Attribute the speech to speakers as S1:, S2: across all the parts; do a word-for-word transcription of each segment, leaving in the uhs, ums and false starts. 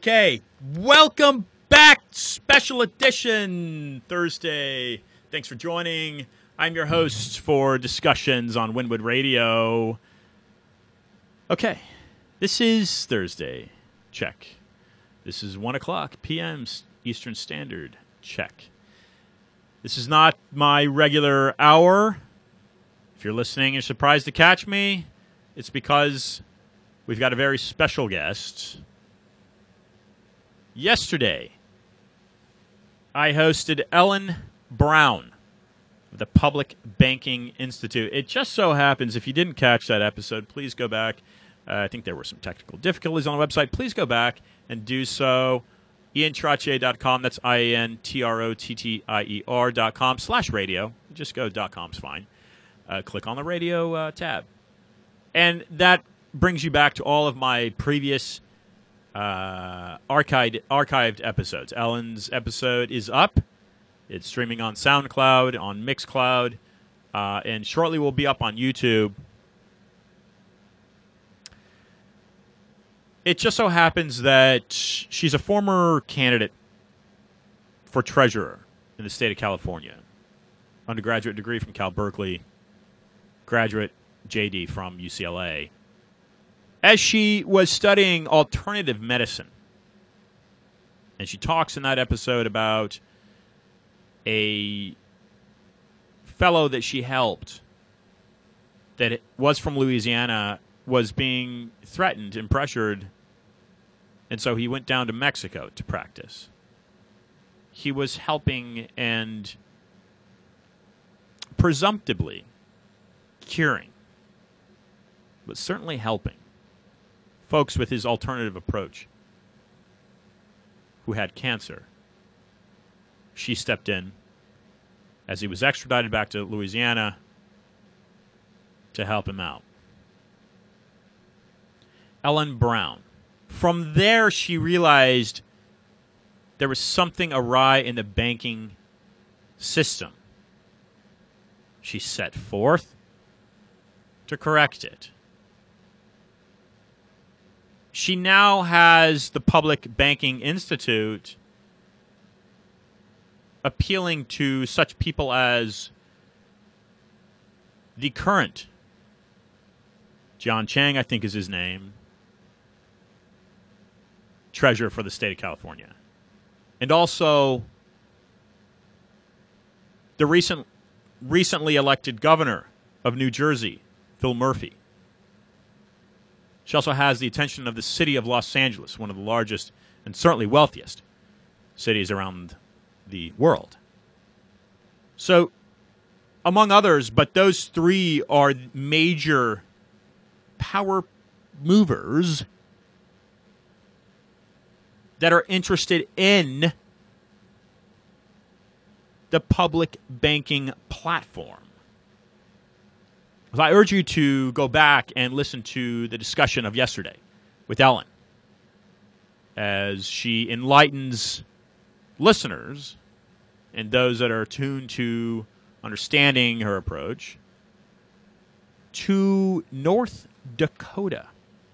S1: Okay, welcome back, special edition Thursday. Thanks for joining. I'm your host for discussions on Wynwood Radio. Okay, this is Thursday. Check. This is one o'clock p.m. Eastern Standard. Check. This is not my regular hour. If you're listening and you're surprised to catch me, it's because we've got a very special guest. Yesterday, I hosted Ellen Brown of the Public Banking Institute. It just so happens, if you didn't catch that episode, please go back. Uh, I think there were some technical difficulties on the website. Please go back and do so. Ian Trottier dot com. That's I A N T R O T T I E R dot com slash radio. Just go .com's fine. Uh, click on the radio uh, tab. And that brings you back to all of my previous uh, archived, archived episodes. Ellen's episode is up. It's streaming on SoundCloud, on Mixcloud, uh, and shortly will be up on YouTube. It just so happens that she's a former candidate for treasurer in the state of California. Undergraduate degree from Cal Berkeley, graduate J D from U C L A. As she was studying alternative medicine, and she talks in that episode about a fellow that she helped that was from Louisiana, was being threatened and pressured, and so he went down to Mexico to practice. He was helping and presumptively curing, but certainly helping folks with his alternative approach who had cancer. She stepped in as he was extradited back to Louisiana to help him out. Ellen Brown. From there, she realized there was something awry in the banking system. She set forth to correct it. She now has the Public Banking Institute appealing to such people as the current John Chang, I think is his name, treasurer for the state of California, and also the recent, recently elected governor of New Jersey, Phil Murphy. She also has the attention of the city of Los Angeles, one of the largest and certainly wealthiest cities around the world. So, among others, but those three are major power movers that are interested in the public banking platform. I urge you to go back and listen to the discussion of yesterday with Ellen as she enlightens listeners and those that are attuned to understanding her approach to North Dakota.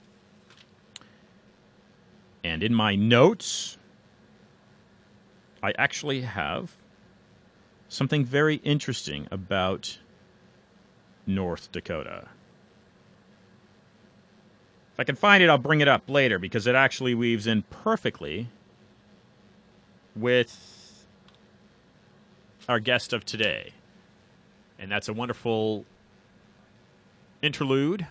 S1: And in my notes, I actually have something very interesting about North Dakota. If I can find it, I'll bring it up later because it actually weaves in perfectly with our guest of today. And that's a wonderful interlude,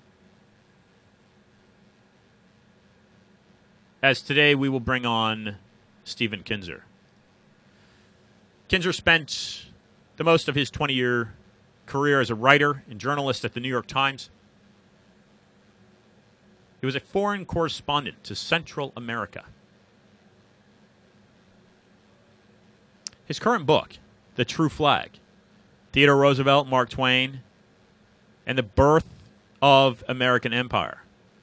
S1: as today we will bring on Stephen Kinzer. Kinzer spent the most of his twenty-year career as a writer and journalist at the New York Times. He was a foreign correspondent to Central America. His current book, The True Flag, Theodore Roosevelt, Mark Twain, and the Birth of American Empire,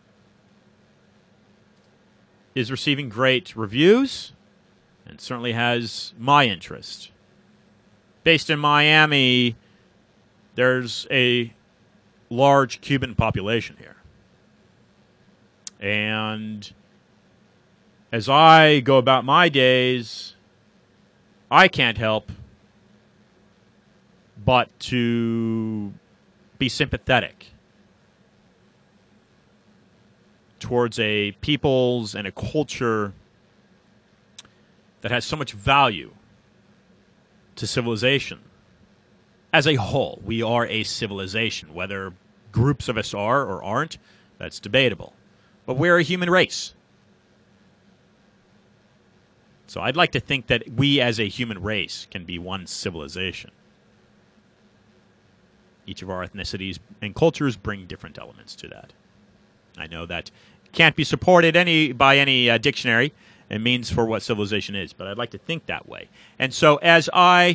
S1: is receiving great reviews and certainly has my interest. Based in Miami, there's a large Cuban population here. And as I go about my days, I can't help but to be sympathetic towards a peoples and a culture that has so much value to civilization. As a whole, we are a civilization. Whether groups of us are or aren't, that's debatable. But we're a human race. So I'd like to think that we as a human race can be one civilization. Each of our ethnicities and cultures bring different elements to that. I know that can't be supported any by any uh, dictionary and means for what civilization is, but I'd like to think that way. And so as I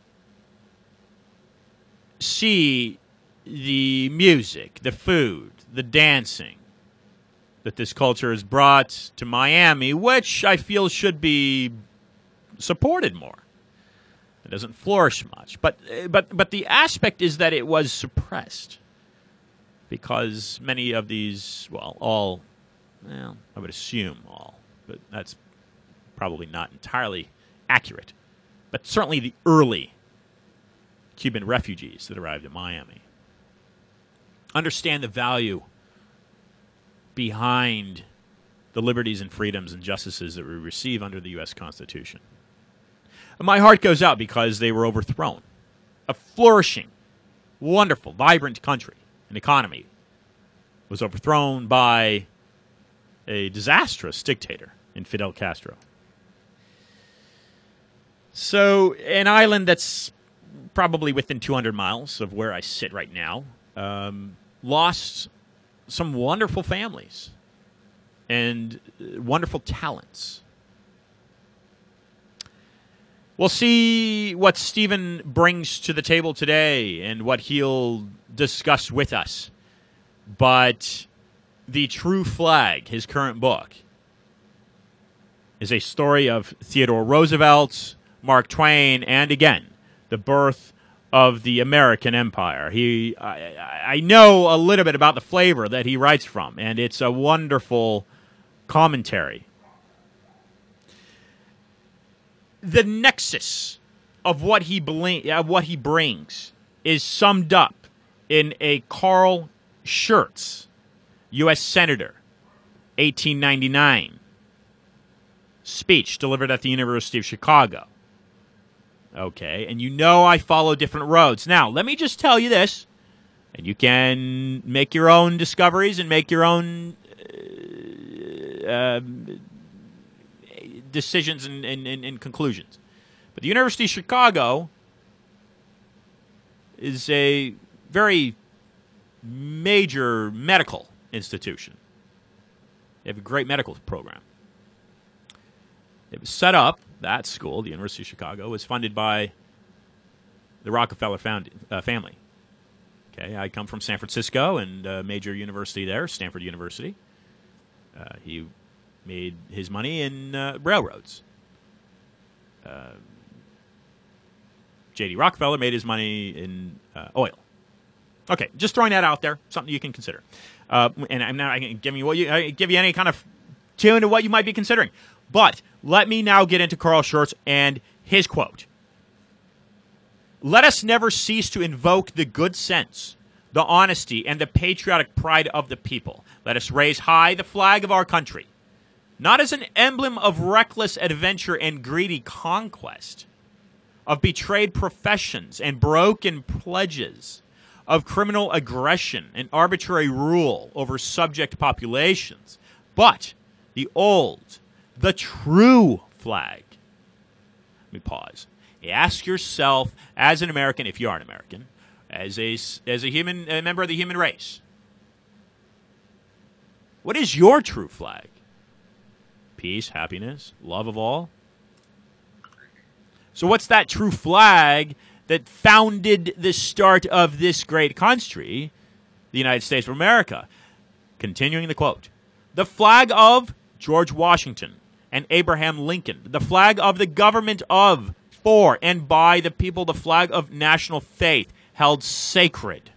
S1: see the music, the food, the dancing that this culture has brought to Miami, which I feel should be supported more. It doesn't flourish much. But but but the aspect is that it was suppressed because many of these, well, all, well, I would assume all, but that's probably not entirely accurate. But certainly the early Cuban refugees that arrived in Miami understand the value behind the liberties and freedoms and justices that we receive under the U S Constitution. And my heart goes out because they were overthrown. A flourishing, wonderful, vibrant country and economy was overthrown by a disastrous dictator in Fidel Castro. So an island that's probably within two hundred miles of where I sit right now, um, lost some wonderful families and wonderful talents. We'll see what Stephen brings to the table today and what he'll discuss with us. But The True Flag, his current book, is a story of Theodore Roosevelt, Mark Twain, and again, the birth of the American empire. He, I, I know a little bit about the flavor that he writes from, and it's a wonderful commentary. The nexus of what he bling, of what he brings is summed up in a Carl Schurz, U S Senator, eighteen ninety-nine, speech delivered at the University of Chicago. Okay, and you know I follow different roads. Now, let me just tell you this, and you can make your own discoveries and make your own uh, uh, decisions and, and, and, and conclusions. But the University of Chicago is a very major medical institution. They have a great medical program. It was set up, that school, the University of Chicago, was funded by the Rockefeller found, uh, family. Okay, I come from San Francisco, and a major university there, Stanford University. Uh, he made his money in uh, railroads. Uh, J D Rockefeller made his money in uh, oil. Okay, just throwing that out there, something you can consider. Uh, and I'm not giving you what you I give you any kind of tune to what you might be considering. But let me now get into Carl Schurz and his quote. Let us never cease to invoke the good sense, the honesty, and the patriotic pride of the people. Let us raise high the flag of our country, not as an emblem of reckless adventure and greedy conquest, of betrayed professions and broken pledges, of criminal aggression and arbitrary rule over subject populations, but the old, the true flag. Let me pause. Ask yourself, as an American, if you are an American, as a, as a human, a member of the human race, what is your true flag? Peace, happiness, love of all? So what's that true flag that founded the start of this great country, the United States of America? Continuing the quote. The flag of George Washington and Abraham Lincoln. The flag of the government of, for, and by the people. The flag of national faith held sacred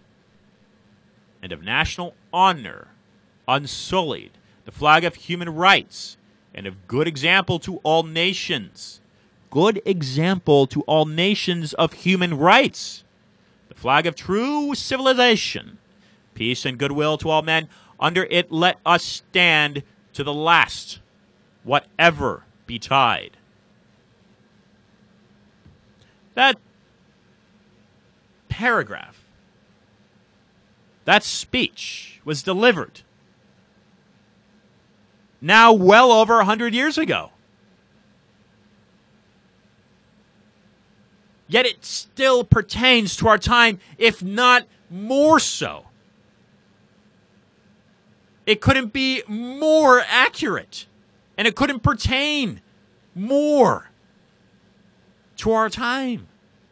S1: and of national honor unsullied. The flag of human rights and of good example to all nations. Good example to all nations of human rights. The flag of true civilization. Peace and goodwill to all men. Under it let us stand to the last, whatever betide. That paragraph, that speech was delivered now well over one hundred years ago. Yet it still pertains to our time, if not more so. It couldn't be more accurate, and it couldn't pertain more to our time.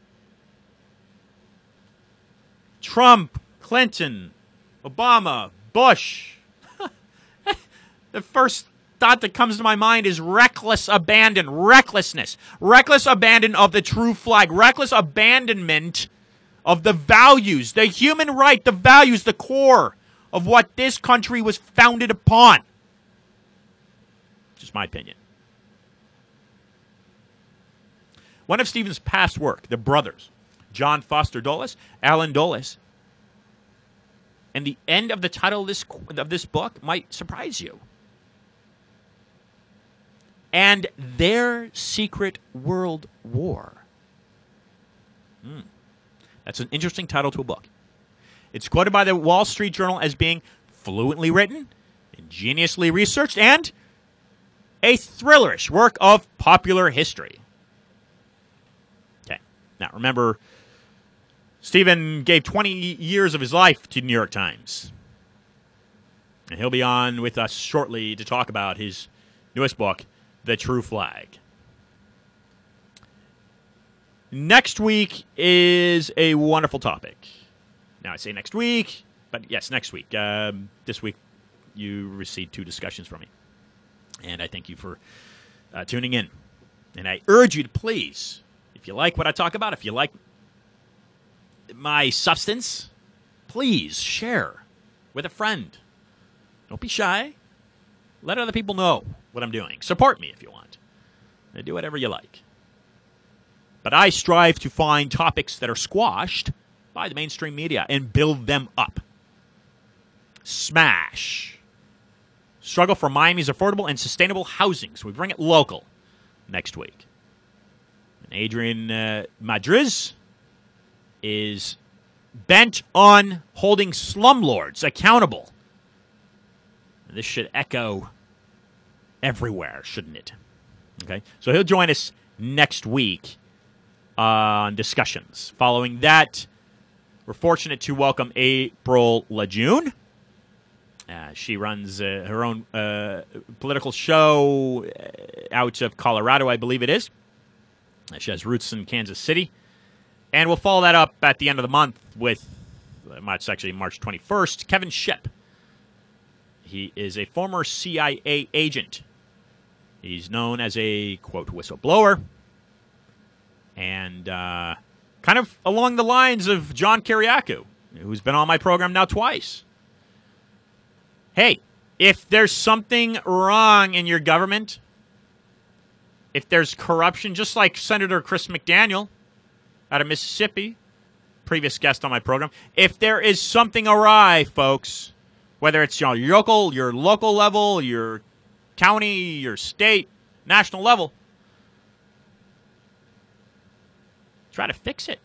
S1: Trump, Clinton, Obama, Bush. The first thought that comes to my mind is reckless abandon, recklessness, reckless abandon of the true flag, reckless abandonment of the values, the human right, the values, the core of what this country was founded upon. Just my opinion. One of Stephen's past work, the brothers, John Foster Dulles, Alan Dulles, and the end of the title of this, of this book might surprise you. And Their Secret World War. Hmm. That's an interesting title to a book. It's quoted by the Wall Street Journal as being fluently written, ingeniously researched, and a thrillerish work of popular history. Okay. Now, remember, Stephen gave twenty years of his life to the New York Times. And he'll be on with us shortly to talk about his newest book, The True Flag. Next week is a wonderful topic. Now, I say next week, but yes, next week. Um, this week, you received two discussions from me. And I thank you for uh, tuning in. And I urge you to please, if you like what I talk about, if you like my substance, please share with a friend. Don't be shy. Let other people know what I'm doing. Support me if you want. And do whatever you like. But I strive to find topics that are squashed by the mainstream media and build them up. Smash. Struggle for Miami's affordable and sustainable housing. So we bring it local next week. And Adrian uh, Madriz is bent on holding slumlords accountable. And this should echo everywhere, shouldn't it? Okay, so he'll join us next week on discussions. Following that, we're fortunate to welcome April Lejeune. Uh, she runs uh, her own uh, political show out of Colorado, I believe it is. She has roots in Kansas City. And we'll follow that up at the end of the month with, uh, it's actually March twenty-first, Kevin Shipp. He is a former C I A agent. He's known as a, quote, whistleblower. And uh, kind of along the lines of John Kiriakou, who's been on my program now twice. Hey, if there's something wrong in your government, if there's corruption, just like Senator Chris McDaniel out of Mississippi, previous guest on my program, if there is something awry, folks, whether it's your local, your local level, your county, your state, national level, try to fix it.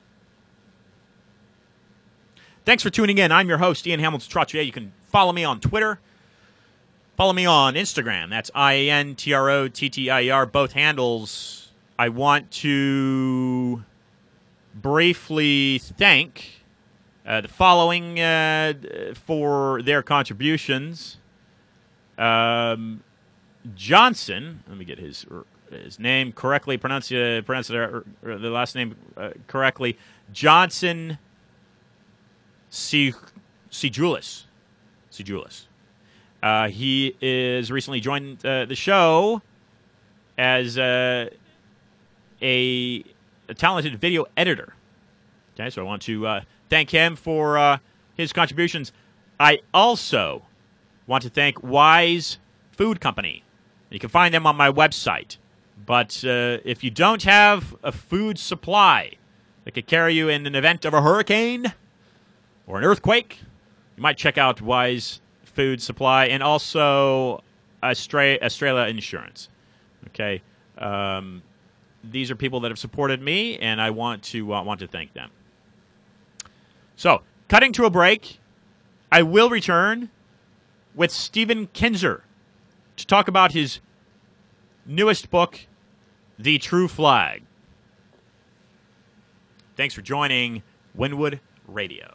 S1: Thanks for tuning in. I'm your host, Ian Hamilton Trottier. You can follow me on Twitter. Follow me on Instagram. That's I A N T R O T T I E R, both handles. I want to briefly thank uh, the following uh, for their contributions. Um, Johnson, let me get his his name correctly, pronounce, uh, pronounce it, or, or the last name uh, correctly. Johnson C. C. Julis. C. Julis. Uh, he is recently joined uh, the show as uh, a, a talented video editor. Okay, so I want to uh, thank him for uh, his contributions. I also want to thank Wise Food Company. You can find them on my website. But uh, if you don't have a food supply that could carry you in an event of a hurricane or an earthquake, you might check out Wise Food Supply and also Australia, Australia Insurance. Okay, um, these are people that have supported me, and I want to uh, want to thank them. So, cutting to a break, I will return with Stephen Kinzer to talk about his newest book, The True Flag. Thanks for joining Wynwood Radio.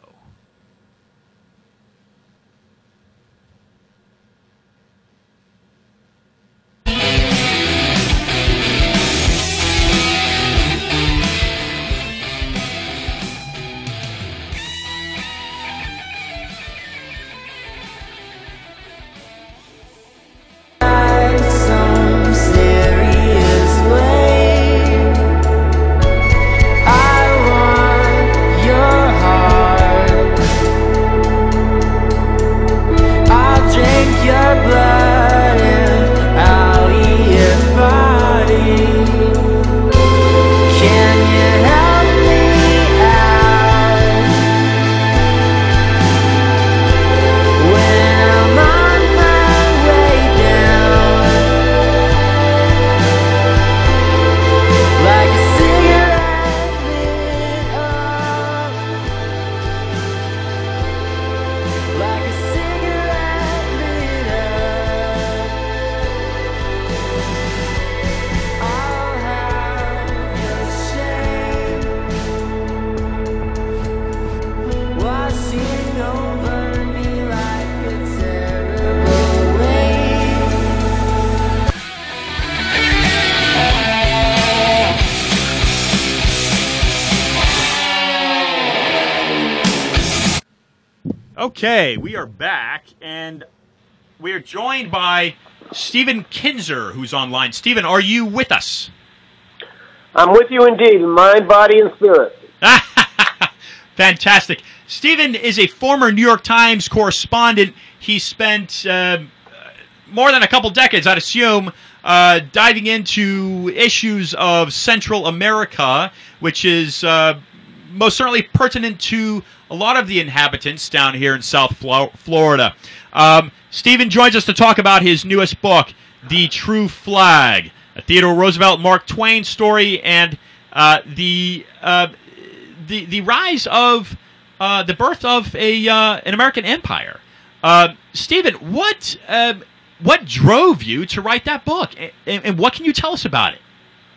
S1: Okay, we are back, and we are joined by Stephen Kinzer, who's online. Stephen, are you with us?
S2: I'm with you indeed, in mind, body, and spirit.
S1: Fantastic. Stephen is a former New York Times correspondent. He spent uh, more than a couple decades, I'd assume, uh, diving into issues of Central America, which is uh, most certainly pertinent to a lot of the inhabitants down here in South Florida. Um, Stephen joins us to talk about his newest book, The True Flag, a Theodore Roosevelt, Mark Twain story, and uh, the, uh, the the rise of uh, the birth of a uh, an American empire. Uh, Stephen, what uh, what drove you to write that book, and, and what can you tell us about it?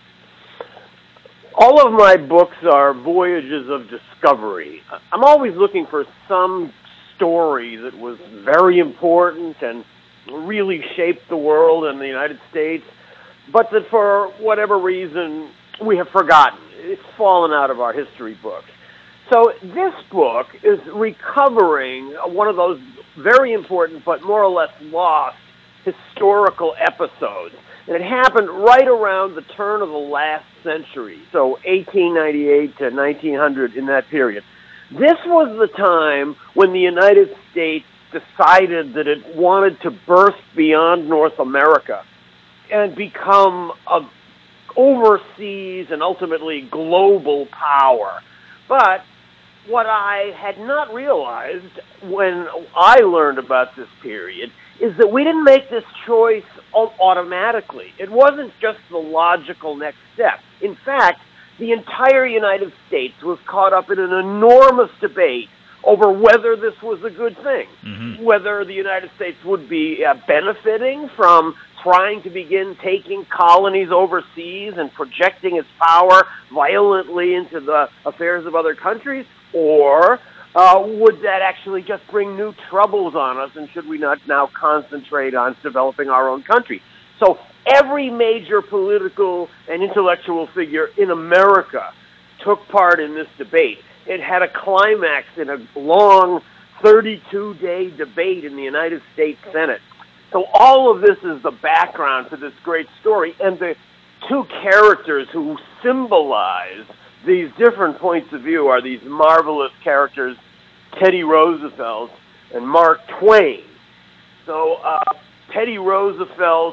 S2: All of my books are voyages of discovery. I'm always looking for some story that was very important and really shaped the world and the United States, but that for whatever reason we have forgotten. It's fallen out of our history books. So this book is recovering one of those very important but more or less lost historical episodes. And it happened right around the turn of the last century, so eighteen ninety-eight to nineteen hundred, in that period. This was the time when the United States decided that it wanted to burst beyond North America and become a overseas and ultimately global power. But what I had not realized when I learned about this period is that we didn't make this choice automatically. It wasn't just the logical next step. In fact, the entire United States was caught up in an enormous debate over whether this was a good thing, mm-hmm. whether the United States would be uh, benefiting from trying to begin taking colonies overseas and projecting its power violently into the affairs of other countries, or Uh, would that actually just bring new troubles on us, and should we not now concentrate on developing our own country? So every major political and intellectual figure in America took part in this debate. It had a climax in a long thirty-two day debate in the United States Senate. So all of this is the background to this great story, and the two characters who symbolize these different points of view are these marvelous characters, Teddy Roosevelt and Mark Twain. So uh, Teddy Roosevelt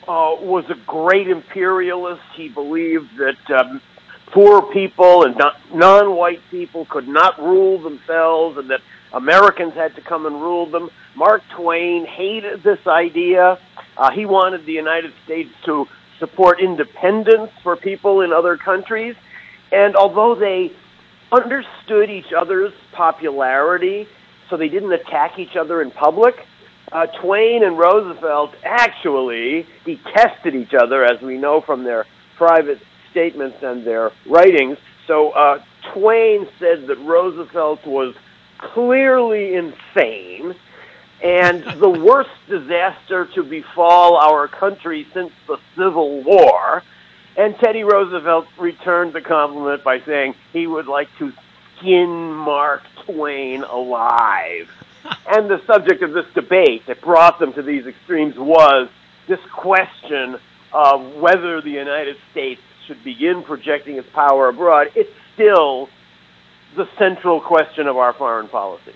S2: uh, was a great imperialist. He believed that um, poor people and non-white people could not rule themselves and that Americans had to come and rule them. Mark Twain hated this idea. Uh, he wanted the United States to support independence for people in other countries. And although they understood each other's popularity, so they didn't attack each other in public, uh, Twain and Roosevelt actually detested each other, as we know from their private statements and their writings. So uh, Twain said that Roosevelt was clearly insane and the worst disaster to befall our country since the Civil War. And Teddy Roosevelt returned the compliment by saying he would like to skin Mark Twain alive. And the subject of this debate that brought them to these extremes was this question of whether the United States should begin projecting its power abroad. It's still the central question of our foreign policy.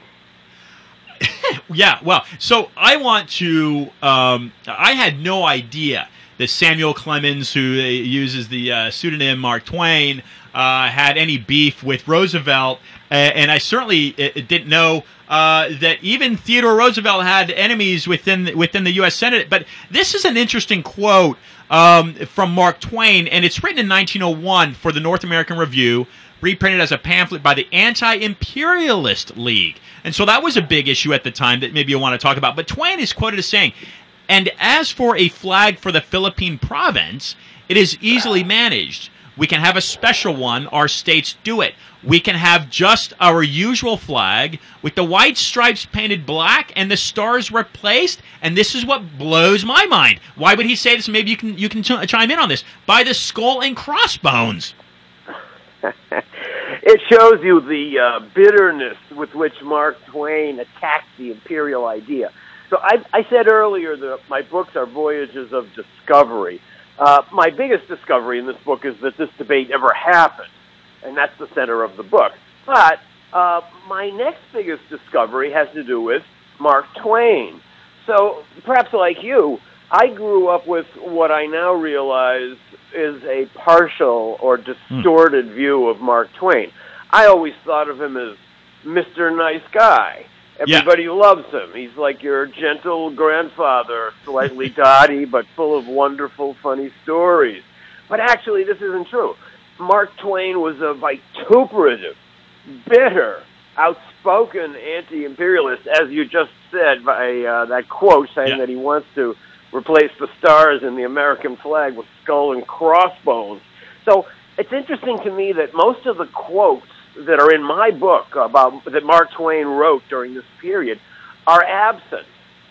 S1: Yeah, well, so I want to, um, I had no idea that Samuel Clemens, who uses the uh, pseudonym Mark Twain, uh, had any beef with Roosevelt, uh, and I certainly uh, didn't know uh, that even Theodore Roosevelt had enemies within within the U S Senate. But this is an interesting quote um, from Mark Twain, and it's written in nineteen oh one for the North American Review, reprinted as a pamphlet by the Anti-Imperialist League. And so that was a big issue at the time that maybe you want to talk about. But Twain is quoted as saying, "And as for a flag for the Philippine province, it is easily managed. We can have a special one. Our states do it. We can have just our usual flag with the white stripes painted black and the stars replaced. And this is what blows my mind." Why would he say this? Maybe you can you can ch- chime in on this. By the skull and crossbones.
S2: It shows you the uh, bitterness with which Mark Twain attacked the imperial idea. So I, I said earlier that my books are voyages of discovery. Uh, my biggest discovery in this book is that this debate never happened, and that's the center of the book. But uh, my next biggest discovery has to do with Mark Twain. So perhaps like you, I grew up with what I now realize is a partial or distorted mm. view of Mark Twain. I always thought of him as Mister Nice Guy. Everybody yeah. loves him. He's like your gentle grandfather, slightly dotty, but full of wonderful, funny stories. But actually, this isn't true. Mark Twain was a vituperative, bitter, outspoken anti-imperialist, as you just said by uh, that quote saying yeah. that he wants to replace the stars in the American flag with skull and crossbones. So it's interesting to me that most of the quotes that are in my book about that Mark Twain wrote during this period are absent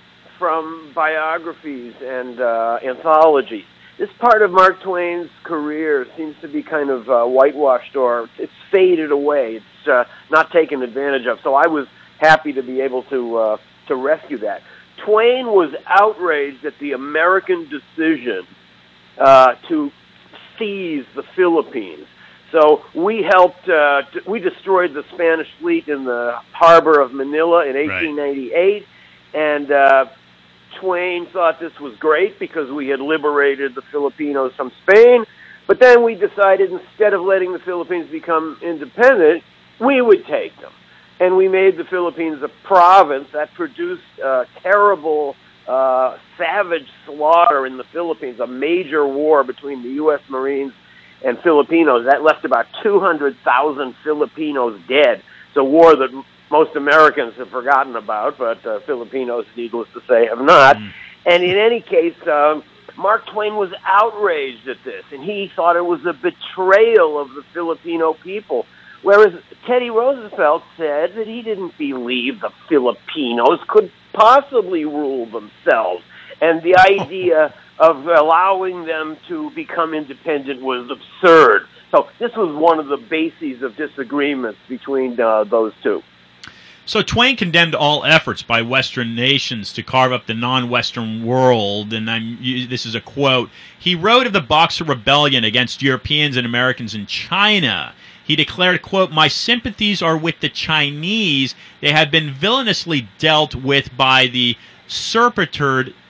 S2: from biographies and uh, anthologies. This part of Mark Twain's career seems to be kind of uh, whitewashed, or it's faded away. It's uh, not taken advantage of. So I was happy to be able to uh, to rescue that. Twain was outraged at the American decision uh, to seize the Philippines. So we helped, uh, t- we destroyed the Spanish fleet in the harbor of Manila in eighteen ninety-eight, right. and uh, Twain thought this was great because we had liberated the Filipinos from Spain, but then we decided instead of letting the Philippines become independent, we would take them. And we made the Philippines a province that produced uh, terrible, uh, savage slaughter in the Philippines, a major war between the U S Marines and Filipinos. That left about two hundred thousand Filipinos dead. It's a war that m- most Americans have forgotten about, but uh, Filipinos, needless to say, have not. Mm. And in any case, um, Mark Twain was outraged at this, and he thought it was a betrayal of the Filipino people. Whereas Teddy Roosevelt said that he didn't believe the Filipinos could possibly rule themselves. And the idea of allowing them to become independent was absurd. So this was one of the bases of disagreements between uh, those two.
S1: So Twain condemned all efforts by Western nations to carve up the non-Western world, and I'm, this is a quote. He wrote of the Boxer Rebellion against Europeans and Americans in China. He declared, quote, "My sympathies are with the Chinese. They have been villainously dealt with by the surpitured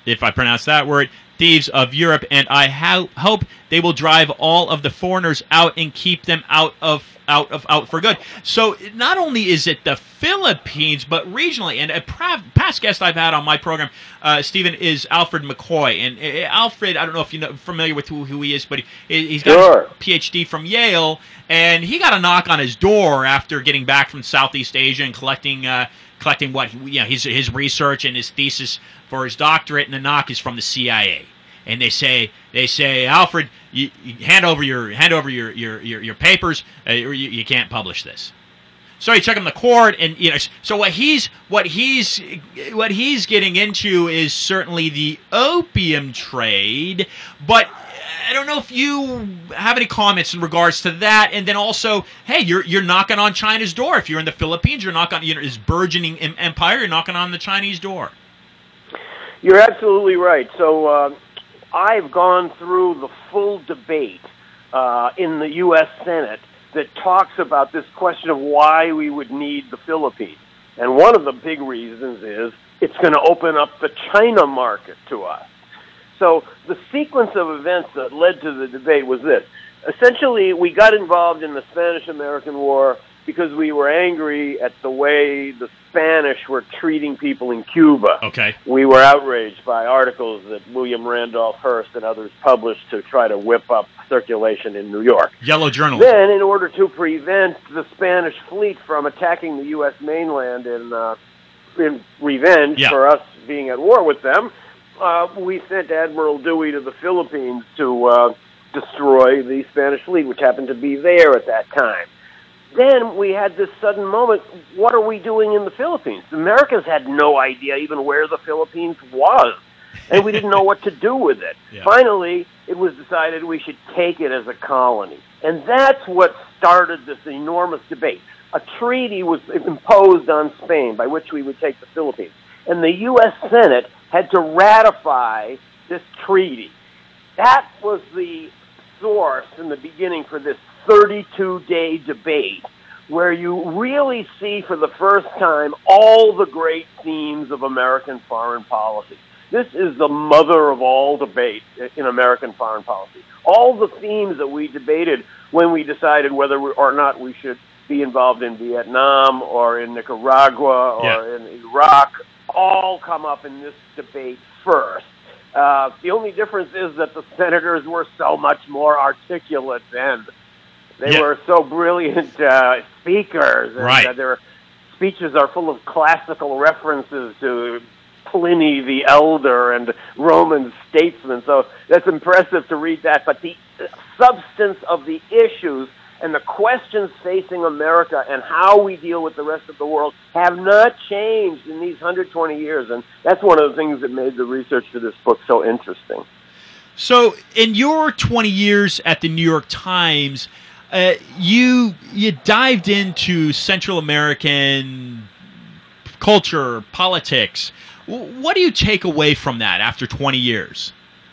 S1: if I pronounce that word, thieves of Europe, and I ho- hope they will drive all of the foreigners out and keep them out of out of out for good. So not only is it the Philippines, but regionally, and a pra- past guest I've had on my program, uh, Stephen, is Alfred McCoy. And uh, Alfred, I don't know if you're familiar with who, who he is, but he, he's got
S2: Sure.
S1: his P H D from Yale, and he got a knock on his door after getting back from Southeast Asia and collecting uh, collecting what you know his his research and his thesis for his doctorate, and the knock is from the C I A. And they say, they say, Alfred, you, you hand over your hand over your your your, your papers, uh, or you, you can't publish this. So you check him the court, and you know. So what he's what he's what he's getting into is certainly the opium trade. But I don't know if you have any comments in regards to that. And then also, hey, you're you're knocking on China's door. If you're in the Philippines, you're knocking on you know this burgeoning empire. You're knocking on the Chinese door.
S2: You're absolutely right. So. Uh, I've gone through the full debate uh, in the U S Senate that talks about this question of why we would need the Philippines. And one of the big reasons is it's going to open up the China market to us. So the sequence of events that led to the debate was this. Essentially, we got involved in the Spanish-American War because we were angry at the way the Spanish were treating people in Cuba.
S1: Okay.
S2: We were outraged by articles that William Randolph Hearst and others published to try to whip up circulation in New York.
S1: Yellow journalism.
S2: Then, in order to prevent the Spanish fleet from attacking the U S mainland in, uh, in revenge
S1: yeah.
S2: for us being at war with them, uh, we sent Admiral Dewey to the Philippines to uh, destroy the Spanish fleet, which happened to be there at that time. Then we had this sudden moment, what are we doing in the Philippines? The Americans had no idea even where the Philippines was, and we didn't know what to do with it.
S1: Yeah.
S2: Finally, it was decided we should take it as a colony. And that's what started this enormous debate. A treaty was imposed on Spain by which we would take the Philippines. And the U S Senate had to ratify this treaty. That was the source in the beginning for this thirty-two day debate where you really see for the first time all the great themes of American foreign policy. This is the mother of all debate in American foreign policy. All the themes that we debated when we decided whether or not we should be involved in Vietnam or in Nicaragua or
S1: yeah.
S2: in Iraq all come up in this debate first. Uh, the only difference is that the senators were so much more articulate then. They
S1: yeah.
S2: were so brilliant uh, speakers, and
S1: right.
S2: uh, their speeches are full of classical references to Pliny the Elder and Roman statesmen. So that's impressive to read that. But the substance of the issues and the questions facing America and how we deal with the rest of the world have not changed in these one hundred twenty years. And that's one of the things that made the research for this book so interesting.
S1: So in your twenty years at the New York Times, uh, you you dived into Central American culture, politics. What do you take away from that after twenty years?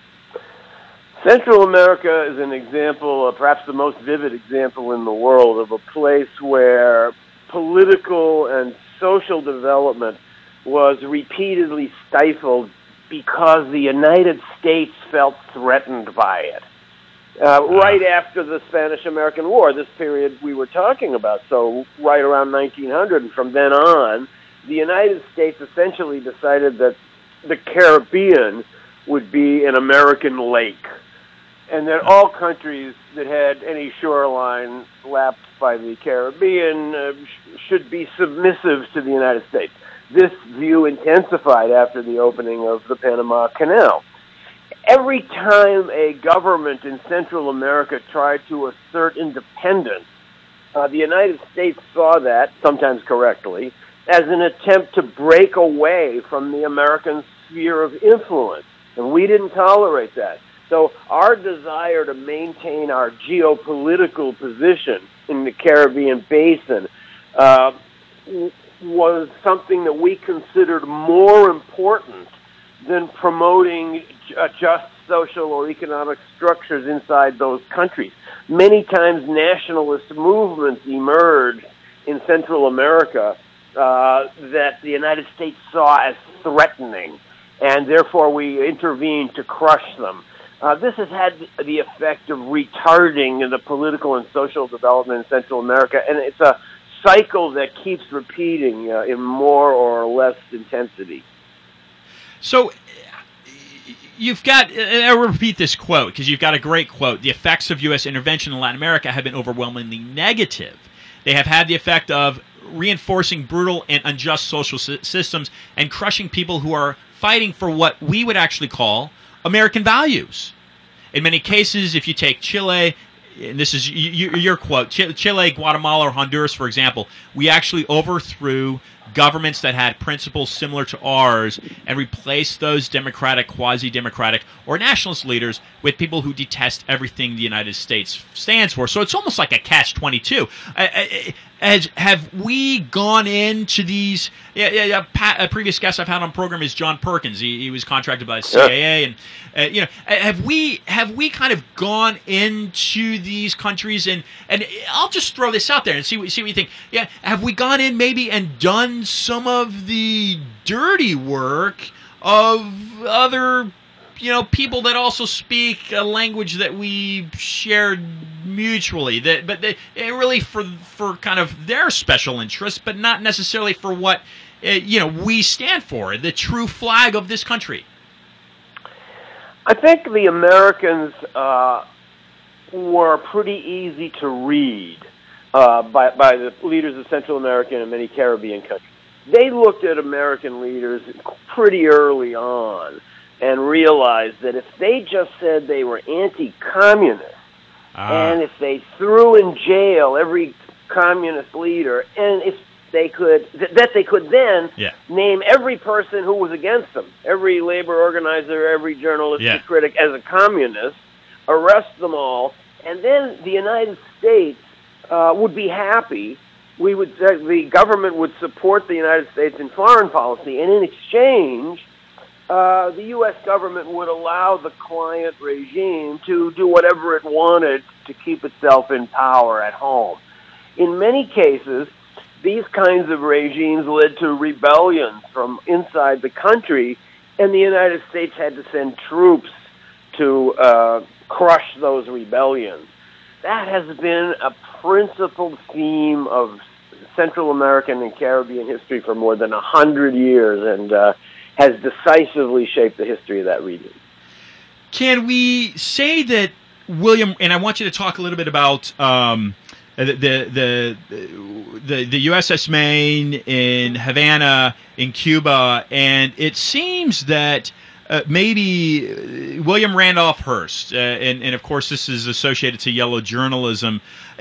S2: Central America is an example, uh, perhaps the most vivid example in the world, of a place where political and social development was repeatedly stifled because the United States felt threatened by it. Uh, right after the Spanish-American War, this period we were talking about, so right around nineteen hundred, and from then on, the United States essentially decided that the Caribbean would be an American lake, and that all countries that had any shoreline lapped by the Caribbean uh, sh- should be submissive to the United States. This view intensified after the opening of the Panama Canal. Every time a government in Central America tried to assert independence, uh, the United States saw that, sometimes correctly, as an attempt to break away from the American sphere of influence. And we didn't tolerate that. So our desire to maintain our geopolitical position in the Caribbean basin uh, was something that we considered more important than promoting uh, just social or economic structures inside those countries. Many times nationalist movements emerged in Central America uh, that the United States saw as threatening. and therefore we intervene to crush them. Uh, this has had the effect of retarding the political and social development in Central America, and it's a cycle that keeps repeating uh, in more or less intensity.
S1: So you've got, and I'll repeat this quote because you've got a great quote, the effects of U S intervention in Latin America have been overwhelmingly negative. They have had the effect of reinforcing brutal and unjust social systems and crushing people who are fighting for what we would actually call American values. In many cases, if you take Chile, and this is your quote, Chile, Guatemala, or Honduras, for example, we actually overthrew governments that had principles similar to ours and replaced those democratic, quasi-democratic, or nationalist leaders with people who detest everything the United States stands for. So it's almost like a catch twenty-two. As, have we gone into these? Yeah, yeah, yeah. Pat, a previous guest I've had on the program is John Perkins. He, he was contracted by the C I A, and uh, you know, have we have we kind of gone into these countries and and I'll just throw this out there and see what see what you think. Yeah, have we gone in maybe and done some of the dirty work of other, you know, people that also speak a language that we shared mutually, that but they, really for for kind of their special interests, but not necessarily for what uh, you know we stand for, the true flag of this country?
S2: I think the Americans uh, were pretty easy to read uh, by by the leaders of Central American and many Caribbean countries. They looked at American leaders pretty early on and realized that if they just said they were anti-communist, uh. and if they threw in jail every communist leader, and if they could, th- that they could then
S1: yeah.
S2: name every person who was against them, every labor organizer, every journalist,
S1: yeah.
S2: critic as a communist, arrest them all, and then the United States uh, would be happy. We would, uh, the government would support the United States in foreign policy, and in exchange, Uh, the U S government would allow the client regime to do whatever it wanted to keep itself in power at home. In many cases, these kinds of regimes led to rebellions from inside the country, and the United States had to send troops to uh, crush those rebellions. That has been a principal theme of Central American and Caribbean history for more than a hundred years, and uh, has decisively shaped the history of that region.
S1: Can we say that William, and I want you to talk a little bit about um, the, the, the, the, the U S S Maine in Havana, in Cuba, and it seems that uh, maybe William Randolph Hearst, uh, and, and of course this is associated to yellow journalism.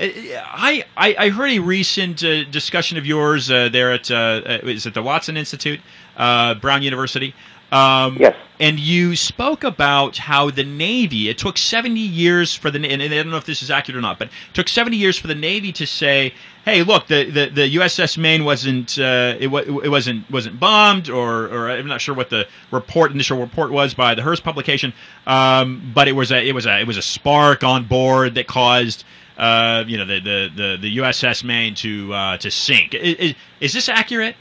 S1: I, I, I heard a recent uh, discussion of yours uh, there at, uh, is it the Watson Institute, uh, Brown University? Um,
S2: yes.
S1: And you spoke about how the Navy, it took seventy years for the, and I don't know if this is accurate or not, but it took seventy years for the Navy to say, hey, look, the, the, the U S S Maine wasn't, uh, it, it wasn't, wasn't bombed, or, or I'm not sure what the report, initial report was by the Hearst publication, um, but it was a, it was a, it was a spark on board that caused, uh, you know, the, the, the, the U S S Maine to, uh, to sink. Is, is this accurate?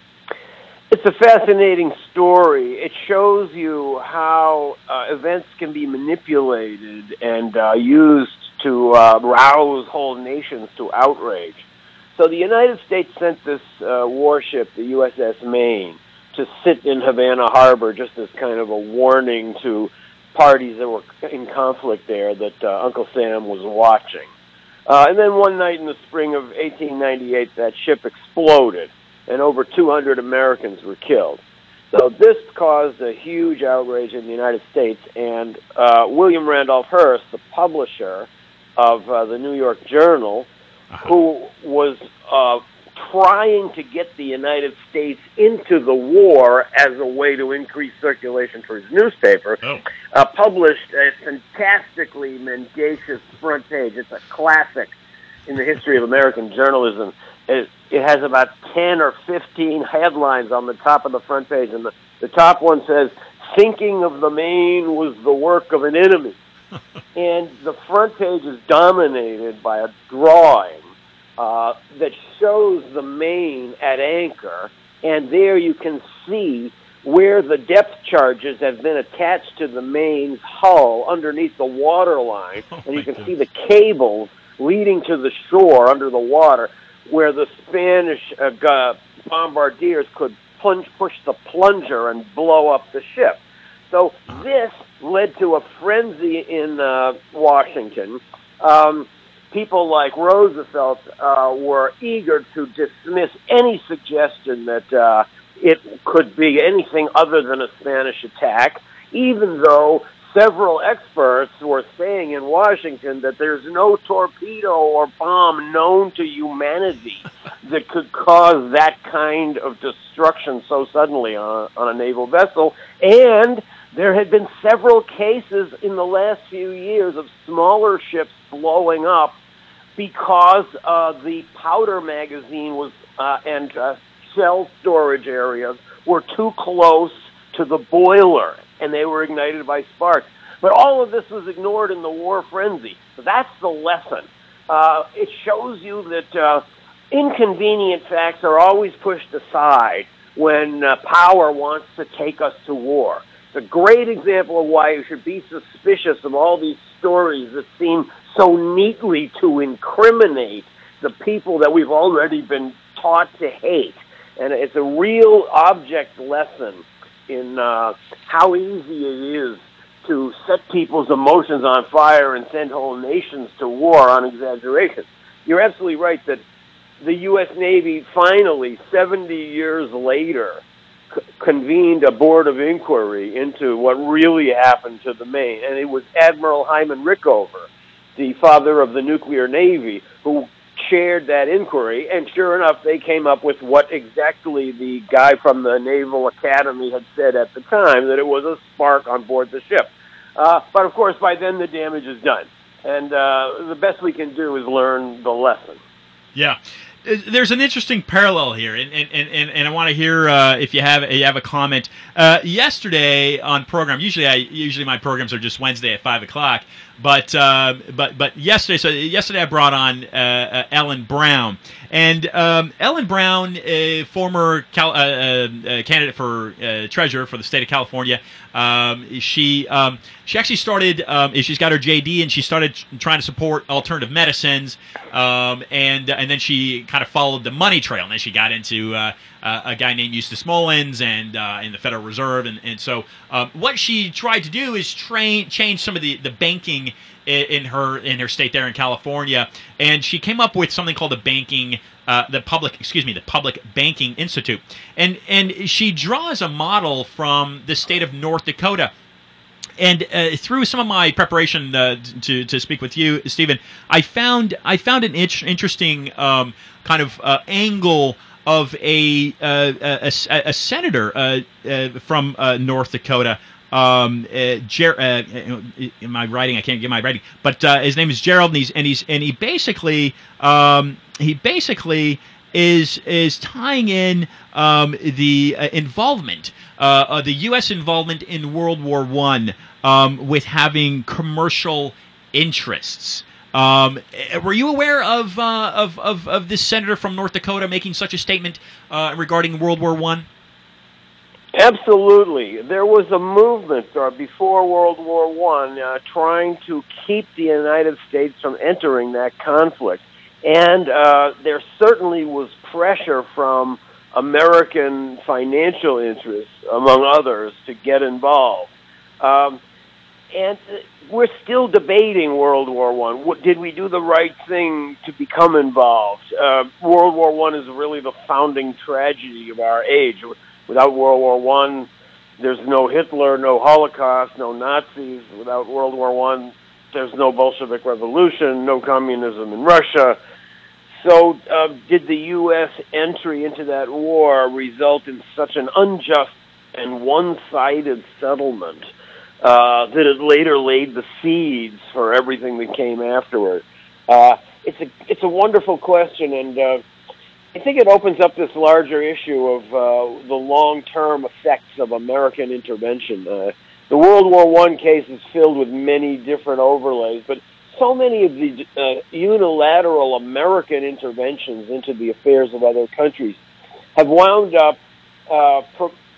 S2: It's a fascinating story. It shows you how uh, events can be manipulated and uh, used to uh, rouse whole nations to outrage. So the United States sent this uh, warship, the U S S Maine, to sit in Havana Harbor just as kind of a warning to parties that were in conflict there that uh, Uncle Sam was watching. Uh, and then one night in the spring of eighteen ninety-eight, that ship exploded, and over two hundred Americans were killed. So this caused a huge outrage in the United States, and uh, William Randolph Hearst, the publisher of uh, the New York Journal, uh-huh. who was uh, trying to get the United States into the war as a way to increase circulation for his newspaper,
S1: oh.
S2: uh, published a fantastically mendacious front page. It's a classic in the history of American journalism. It, it has about ten or fifteen headlines on the top of the front page, and the, the top one says, "Sinking of the Maine was the work of an enemy." And the front page is dominated by a drawing uh, that shows the Maine at anchor, and there you can see where the depth charges have been attached to the Maine's hull underneath the water line,
S1: oh
S2: and you can
S1: goodness.
S2: see the cables leading to the shore under the water, where the Spanish uh, bombardiers could plunge, push the plunger and blow up the ship. So this led to a frenzy in uh, Washington. Um, people like Roosevelt uh, were eager to dismiss any suggestion that uh, it could be anything other than a Spanish attack, even though several experts were saying in Washington that there's no torpedo or bomb known to humanity that could cause that kind of destruction so suddenly on, on a naval vessel. And there had been several cases in the last few years of smaller ships blowing up because uh, the powder magazine was uh, and uh, shell storage areas were too close to the boiler, and they were ignited by sparks. But all of this was ignored in the war frenzy. So that's the lesson. Uh, it shows you that uh, inconvenient facts are always pushed aside when uh, power wants to take us to war. It's a great example of why you should be suspicious of all these stories that seem so neatly to incriminate the people that we've already been taught to hate. And it's a real object lesson in uh, how easy it is to set people's emotions on fire and send whole nations to war on exaggeration. You're absolutely right that the U S Navy finally, seventy years later, c- convened a board of inquiry into what really happened to the Maine. And it was Admiral Hyman Rickover, the father of the nuclear navy, who chaired that inquiry, and sure enough, they came up with what exactly the guy from the Naval Academy had said at the time, that it was a spark on board the ship. Uh, but of course, by then the damage is done, and uh, the best we can do is learn the lesson.
S1: Yeah. There's an interesting parallel here, and and, and, and I want to hear uh, if you have you have a comment. Uh, yesterday on program, usually I usually my programs are just Wednesday at five o'clock, but uh, but but yesterday, so yesterday I brought on uh, uh, Ellen Brown, and um, Ellen Brown, a former Cal- uh, uh, candidate for uh, treasurer for the state of California. Um, she um, she actually started. Um, she's got her J D, and she started trying to support alternative medicines. Um, and and then she kind of followed the money trail, and then she got into uh, uh, a guy named Eustace Mullins and uh, in the Federal Reserve, and and so um, what she tried to do is train change some of the the banking in, in her in her state there in California, and she came up with something called the banking. Uh, the public, excuse me, the Public Banking Institute, and and she draws a model from the state of North Dakota. And uh, through some of my preparation uh, to to speak with you, Stephen, I found I found an it- interesting um, kind of uh, angle of a uh, a, a, a senator uh, uh, from uh, North Dakota. Um, uh, Ger- uh, in my writing, I can't get my writing, but uh, his name is Gerald, and he's and he's and he basically um, he basically is is tying in um, the uh, involvement, uh, uh, the U S involvement in World War One um, with having commercial interests. Um, were you aware of, uh, of of of this senator from North Dakota making such a statement uh, regarding World War One?
S2: Absolutely. There was a movement uh, before World War One uh, trying to keep the United States from entering that conflict. And uh, there certainly was pressure from American financial interests, among others, to get involved. Um, and we're still debating World War One. What, did we do the right thing to become involved? Uh, World War One is really the founding tragedy of our age. Without World War One, there's no Hitler, no Holocaust, no Nazis. Without World War One, there's no Bolshevik Revolution, no communism in Russia. So uh, did the U S entry into that war result in such an unjust and one-sided settlement uh, that it later laid the seeds for everything that came afterward? Uh, it's a it's a wonderful question, and uh, I think it opens up this larger issue of uh, the long-term effects of American intervention. Uh, the World War One case is filled with many different overlays, but so many of the uh, unilateral American interventions into the affairs of other countries have wound up uh, pro-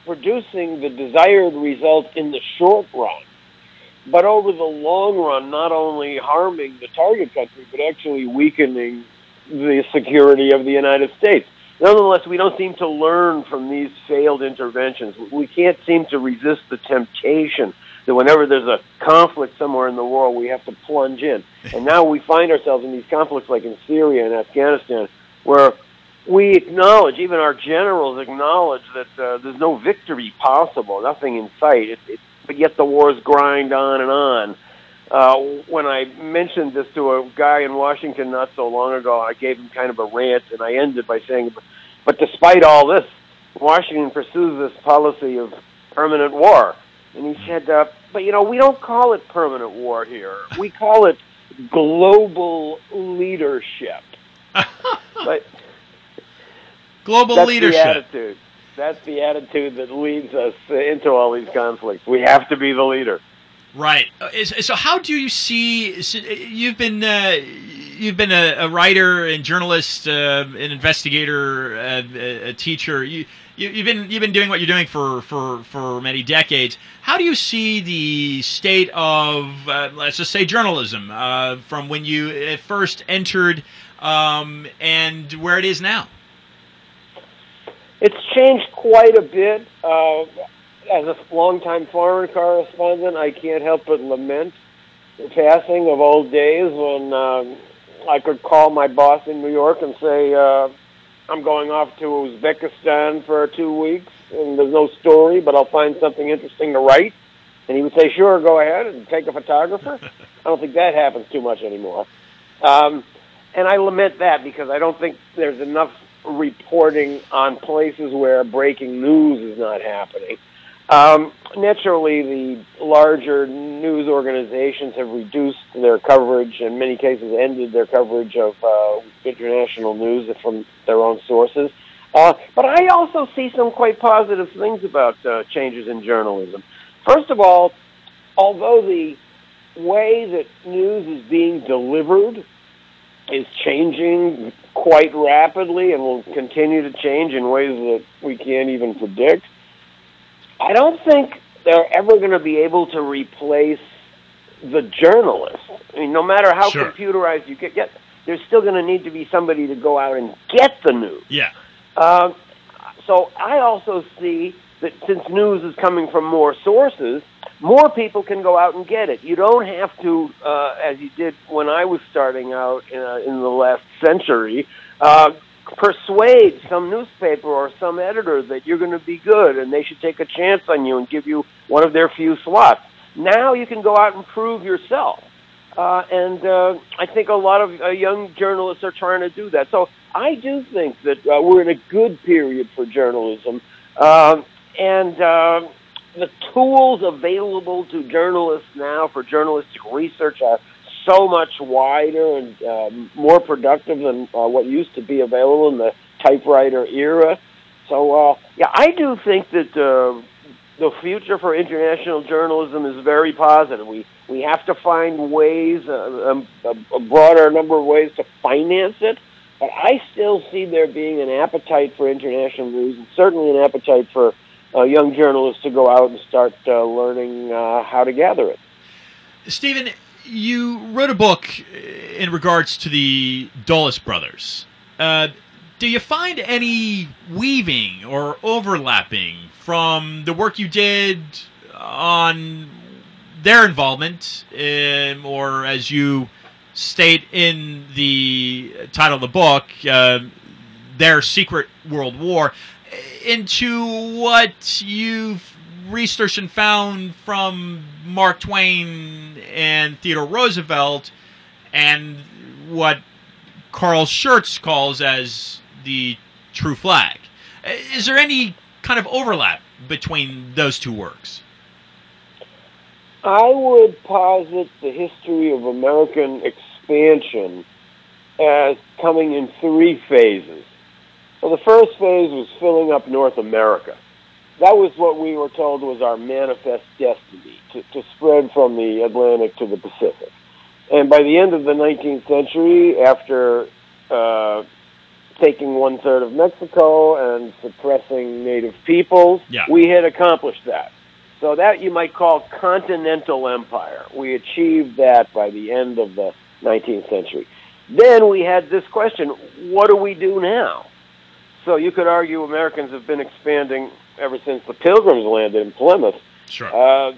S2: producing the desired result in the short run, but over the long run, not only harming the target country, but actually weakening the security of the United States. Nonetheless, we don't seem to learn from these failed interventions. We can't seem to resist the temptation that whenever there's a conflict somewhere in the world, we have to plunge in. And now we find ourselves in these conflicts like in Syria and Afghanistan, where we acknowledge, even our generals acknowledge that uh, there's no victory possible, nothing in sight, it, it, but yet the wars grind on and on. Uh, when I mentioned this to a guy in Washington not so long ago, I gave him kind of a rant, and I ended by saying, but despite all this, Washington pursues this policy of permanent war. And he said, uh, but, you know, we don't call it permanent war here. We call it global leadership. But
S1: global
S2: that's
S1: leadership.
S2: The attitude. That's the attitude that leads us into all these conflicts. We have to be the leader.
S1: Right. So, how do you see? You've been uh, you've been a, a writer and journalist, uh, an investigator, uh, a teacher. You, you you've been you've been doing what you're doing for, for, for many decades. How do you see the state of uh, let's just say journalism uh, from when you first entered um, and where it is now?
S2: It's changed quite a bit. Uh, As a longtime foreign correspondent, I can't help but lament the passing of old days when um, I could call my boss in New York and say, uh, I'm going off to Uzbekistan for two weeks, and there's no story, but I'll find something interesting to write. And he would say, sure, go ahead, and take a photographer. I don't think that happens too much anymore. Um, and I lament that because I don't think there's enough reporting on places where breaking news is not happening. Um, naturally, the larger news organizations have reduced their coverage, in many cases ended their coverage of uh, international news from their own sources. Uh, but I also see some quite positive things about uh, changes in journalism. First of all, although the way that news is being delivered is changing quite rapidly and will continue to change in ways that we can't even predict, I don't think they're ever going to be able to replace the journalist. I mean, no matter how
S1: sure.
S2: computerized you get, get, there's still going to need to be somebody to go out and get the news.
S1: Yeah.
S2: Um, so I also see that since news is coming from more sources, more people can go out and get it. You don't have to, uh, as you did when I was starting out uh, in the last century, uh, persuade some newspaper or some editor that you're going to be good and they should take a chance on you and give you one of their few slots. Now you can go out and prove yourself. Uh, and uh, I think a lot of uh, young journalists are trying to do that. So I do think that uh, we're in a good period for journalism. Uh, and uh, the tools available to journalists now for journalistic research are so much wider and uh, more productive than uh, what used to be available in the typewriter era. So, uh, yeah, I do think that uh, the future for international journalism is very positive. We we have to find ways, uh, a, a broader number of ways to finance it, but I still see there being an appetite for international news and certainly an appetite for uh, young journalists to go out and start uh, learning uh, how to gather it.
S1: Stephen, you wrote a book in regards to the Dulles brothers. Uh, do you find any weaving or overlapping from the work you did on their involvement, um, or as you state in the title of the book, uh, their secret world war, into what you've researched and found from Mark Twain and Theodore Roosevelt and what Carl Schurz calls as the true flag? Is there any kind of overlap between those two works?
S2: I would posit the history of American expansion as coming in three phases. So the first phase was filling up North America. That was what we were told was our manifest destiny, to, to spread from the Atlantic to the Pacific. And by the end of the nineteenth century, after uh, taking one-third of Mexico and suppressing native peoples.
S1: Yeah.
S2: We had accomplished that. So that you might call continental empire. We achieved that by the end of the nineteenth century. Then we had this question, what do we do now? So you could argue Americans have been expanding ever since the Pilgrims landed in Plymouth.
S1: Sure.
S2: Uh,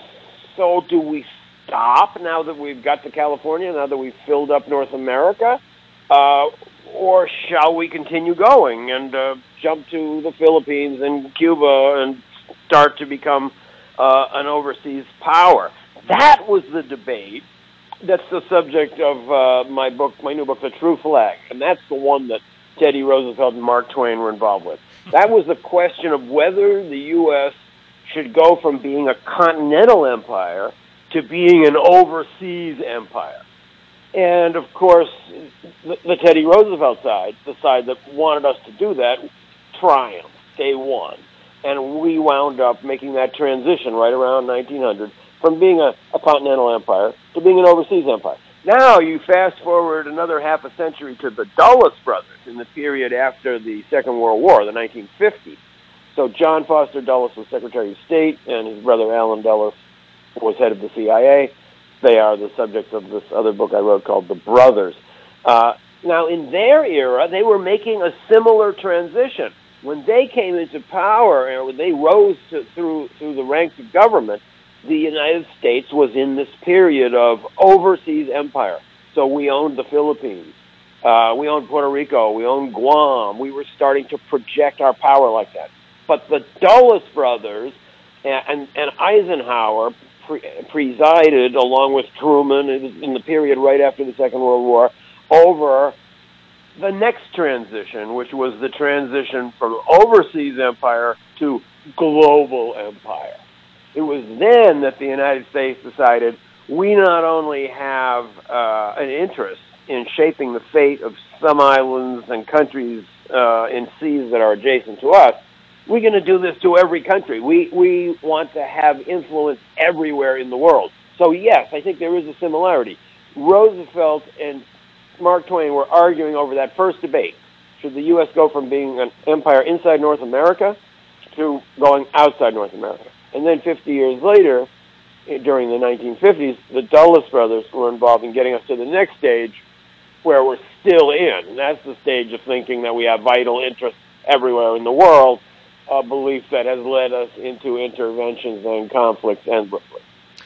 S2: so do we stop now that we've got to California, now that we've filled up North America? Uh, or shall we continue going and uh, jump to the Philippines and Cuba and start to become uh, an overseas power? That was the debate. That's the subject of uh, my book, my new book, The True Flag, and that's the one that Teddy Roosevelt and Mark Twain were involved with. That was the question of whether the U S should go from being a continental empire to being an overseas empire. And, of course, the, the Teddy Roosevelt side, the side that wanted us to do that, triumphed. They won. And we wound up making that transition right around nineteen hundred from being a, a continental empire to being an overseas empire. Now you fast forward another half a century to the Dulles brothers in the period after the Second World War, the nineteen fifties. So John Foster Dulles was Secretary of State, and his brother Allen Dulles was head of the C I A. They are the subject of this other book I wrote called The Brothers. Uh, now, in their era, they were making a similar transition. When they came into power, and when they rose to, through through the ranks of government, the United States was in this period of overseas empire. So we owned the Philippines. Uh, we owned Puerto Rico. We owned Guam. We were starting to project our power like that. But the Dulles brothers and, and, and Eisenhower pre- presided, along with Truman, in the period right after the Second World War, over the next transition, which was the transition from overseas empire to global empire. It was then that the United States decided we not only have uh, an interest in shaping the fate of some islands and countries uh, in seas that are adjacent to us, we're going to do this to every country. We we want to have influence everywhere in the world. So yes, I think there is a similarity. Roosevelt and Mark Twain were arguing over that first debate. Should the U S go from being an empire inside North America to going outside North America? And then fifty years later, during the nineteen fifties, the Dulles brothers were involved in getting us to the next stage where we're still in. And that's the stage of thinking that we have vital interests everywhere in the world, a belief that has led us into interventions and conflicts endlessly.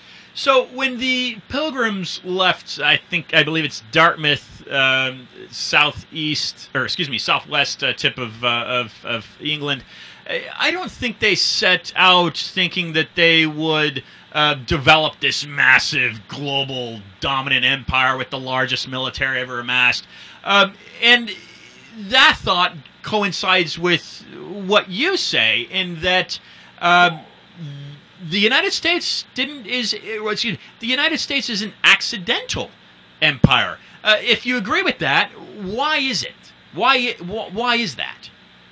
S1: So when the Pilgrims left, I think, I believe it's Dartmouth, um, southeast, or excuse me, southwest uh, tip of, uh, of, of England, I don't think they set out thinking that they would uh, develop this massive global dominant empire with the largest military ever amassed. Um, and that thought coincides with what you say, in that um, the United States didn't is excuse me, the United States is an accidental empire. Uh, if you agree with that, why is it? Why why is that?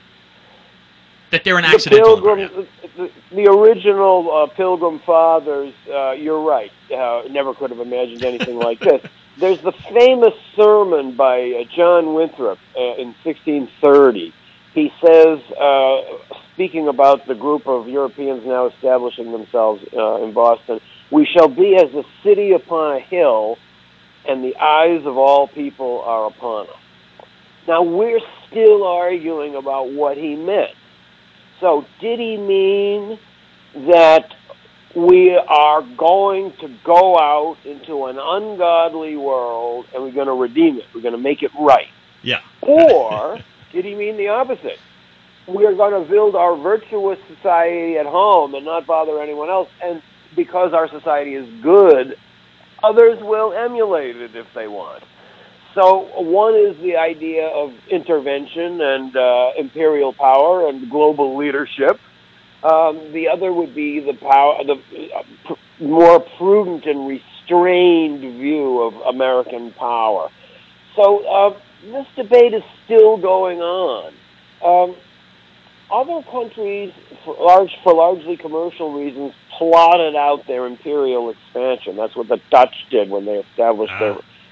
S1: That they're an accidental
S2: the Pilgrim, the, the original uh, Pilgrim Fathers, uh, you're right, uh, never could have imagined anything like this. There's the famous sermon by uh, John Winthrop uh, in sixteen thirty. He says, uh, speaking about the group of Europeans now establishing themselves uh, in Boston, "We shall be as a city upon a hill, and the eyes of all people are upon us." Now, we're still arguing about what he meant. So did he mean that we are going to go out into an ungodly world and we're going to redeem it? We're going to make it right.
S1: Yeah.
S2: Or did he mean the opposite? We're going to build our virtuous society at home and not bother anyone else. And because our society is good, others will emulate it if they want. So one is the idea of intervention and uh, imperial power and global leadership. Um, the other would be the power, the uh, pr- more prudent and restrained view of American power. So uh, this debate is still going on. Um, other countries, for, large, for largely commercial reasons, plotted out their imperial expansion. That's what the Dutch did when they established
S1: ah.
S2: their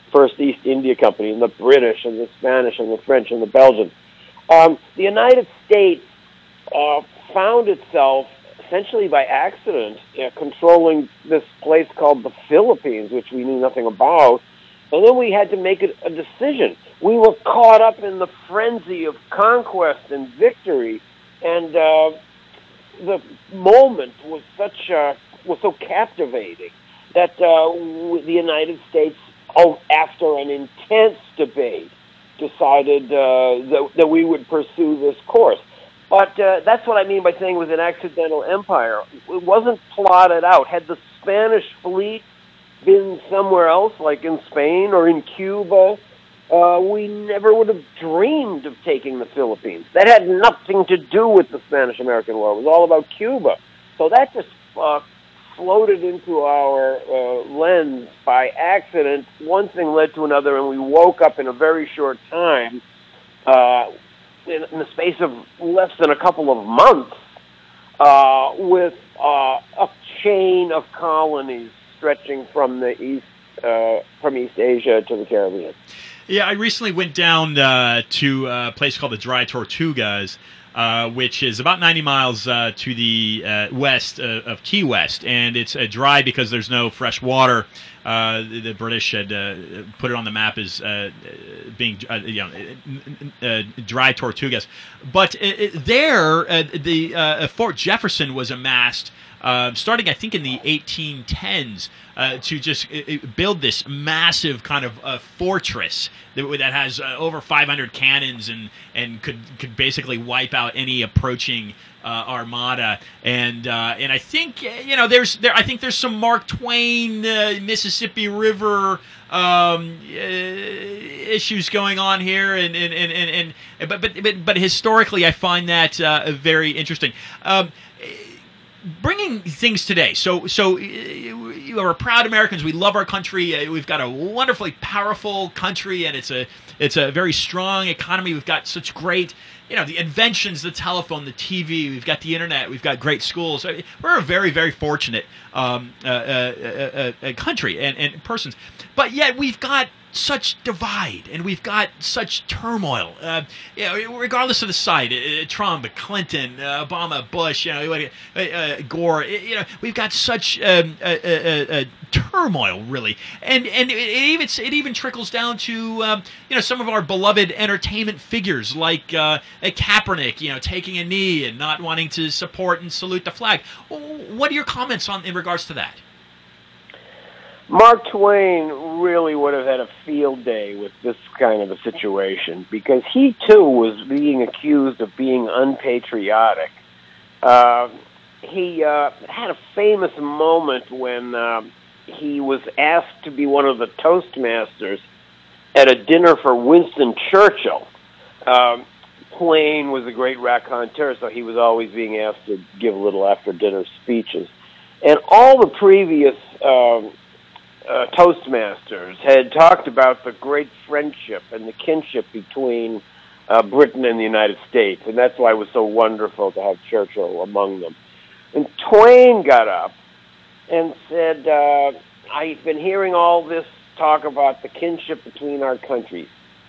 S2: First East India Company, and the British, and the Spanish, and the French, and the Belgians. Um, the United States uh, found itself, essentially by accident, uh, controlling this place called the Philippines, which we knew nothing about. And then we had to make a, a decision. We were caught up in the frenzy of conquest and victory, and uh, the moment was such uh, was so captivating that uh, the United States, oh, after an intense debate, decided uh, that, that we would pursue this course. But uh, that's what I mean by saying it was an accidental empire. It wasn't plotted out. Had the Spanish fleet been somewhere else, like in Spain or in Cuba, uh, we never would have dreamed of taking the Philippines. That had nothing to do with the Spanish-American War. It was all about Cuba. So that just uh, floated into our uh, lens by accident. One thing led to another, and we woke up in a very short time, uh, in, in the space of less than a couple of months, uh, with uh, a chain of colonies stretching from the east, uh, from East Asia to the Caribbean.
S1: Yeah, I recently went down uh, to a place called the Dry Tortugas, uh, which is about ninety miles uh, to the uh, west uh, of Key West, and it's uh, dry because there's no fresh water. Uh, the, the British had uh, put it on the map as uh, being, uh, you know, uh, Dry Tortugas. But it, it, there, uh, the uh, Fort Jefferson was amassed. Uh, starting, I think, in the eighteen tens, uh, to just uh, build this massive kind of uh, fortress that, that has uh, over five hundred cannons and and could could basically wipe out any approaching uh, armada. And uh, and I think you know there's there I think there's some Mark Twain uh, Mississippi River um, uh, issues going on here, and and and, and, and but, but but but historically, I find that uh, very interesting. Um, Bringing things today, so so you are proud Americans. We love our country. We've got a wonderfully powerful country, and it's a it's a very strong economy. We've got such great, you know, the inventions, the telephone, the T V. We've got the internet. We've got great schools. We're a very very fortunate um, uh, uh, uh, uh, country and, and persons, but yet we've got such divide, and we've got such turmoil. Uh, you know, regardless of the side, uh, Trump, Clinton, uh, Obama, Bush, you know, uh, uh, Gore. You know, we've got such um, uh, uh, uh, turmoil, really, and and it, it even it even trickles down to um, you know some of our beloved entertainment figures like uh, Kaepernick, you know, taking a knee and not wanting to support and salute the flag. What are your comments on in regards to that?
S2: Mark Twain really would have had a field day with this kind of a situation because he, too, was being accused of being unpatriotic. Uh, he uh, had a famous moment when uh, he was asked to be one of the Toastmasters at a dinner for Winston Churchill. Um, Twain was a great raconteur, so he was always being asked to give little after-dinner speeches. And all the previous Um, Uh, Toastmasters had talked about the great friendship and the kinship between uh, Britain and the United States, and that's why it was so wonderful to have Churchill among them. And Twain got up and said, uh, I've been hearing all this talk about the kinship between our countries.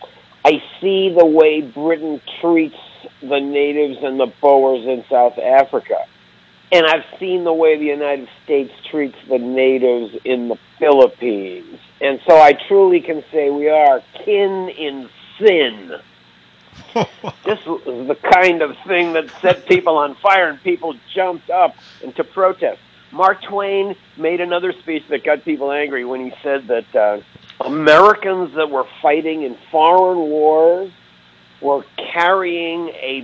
S2: I see the way Britain treats the natives and the Boers in South Africa. And I've seen the way the United States treats the natives in the Philippines. And so I truly can say we are kin in sin. This was the kind of thing that set people on fire, and people jumped up and to protest. Mark Twain made another speech that got people angry when he said that uh, Americans that were fighting in foreign wars were carrying a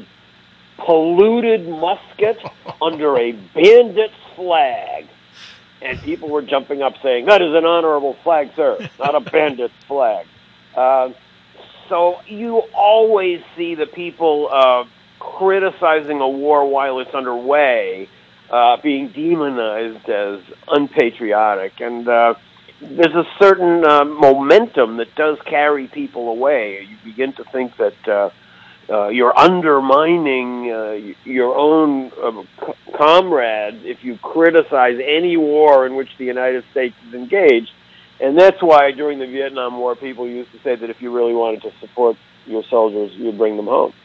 S2: polluted musket under a bandit's flag. And people were jumping up saying, that is an honorable flag, sir, not a bandit's flag. Uh, so you always see the people uh, criticizing a war while it's underway uh, being demonized as unpatriotic. And uh, there's a certain uh, momentum that does carry people away. You begin to think that uh, Uh, you're undermining uh, your own uh, comrades if you criticize any war in which the United States is engaged. And that's why during the Vietnam War, people used to say that if you really wanted to support your soldiers, you'd bring them home.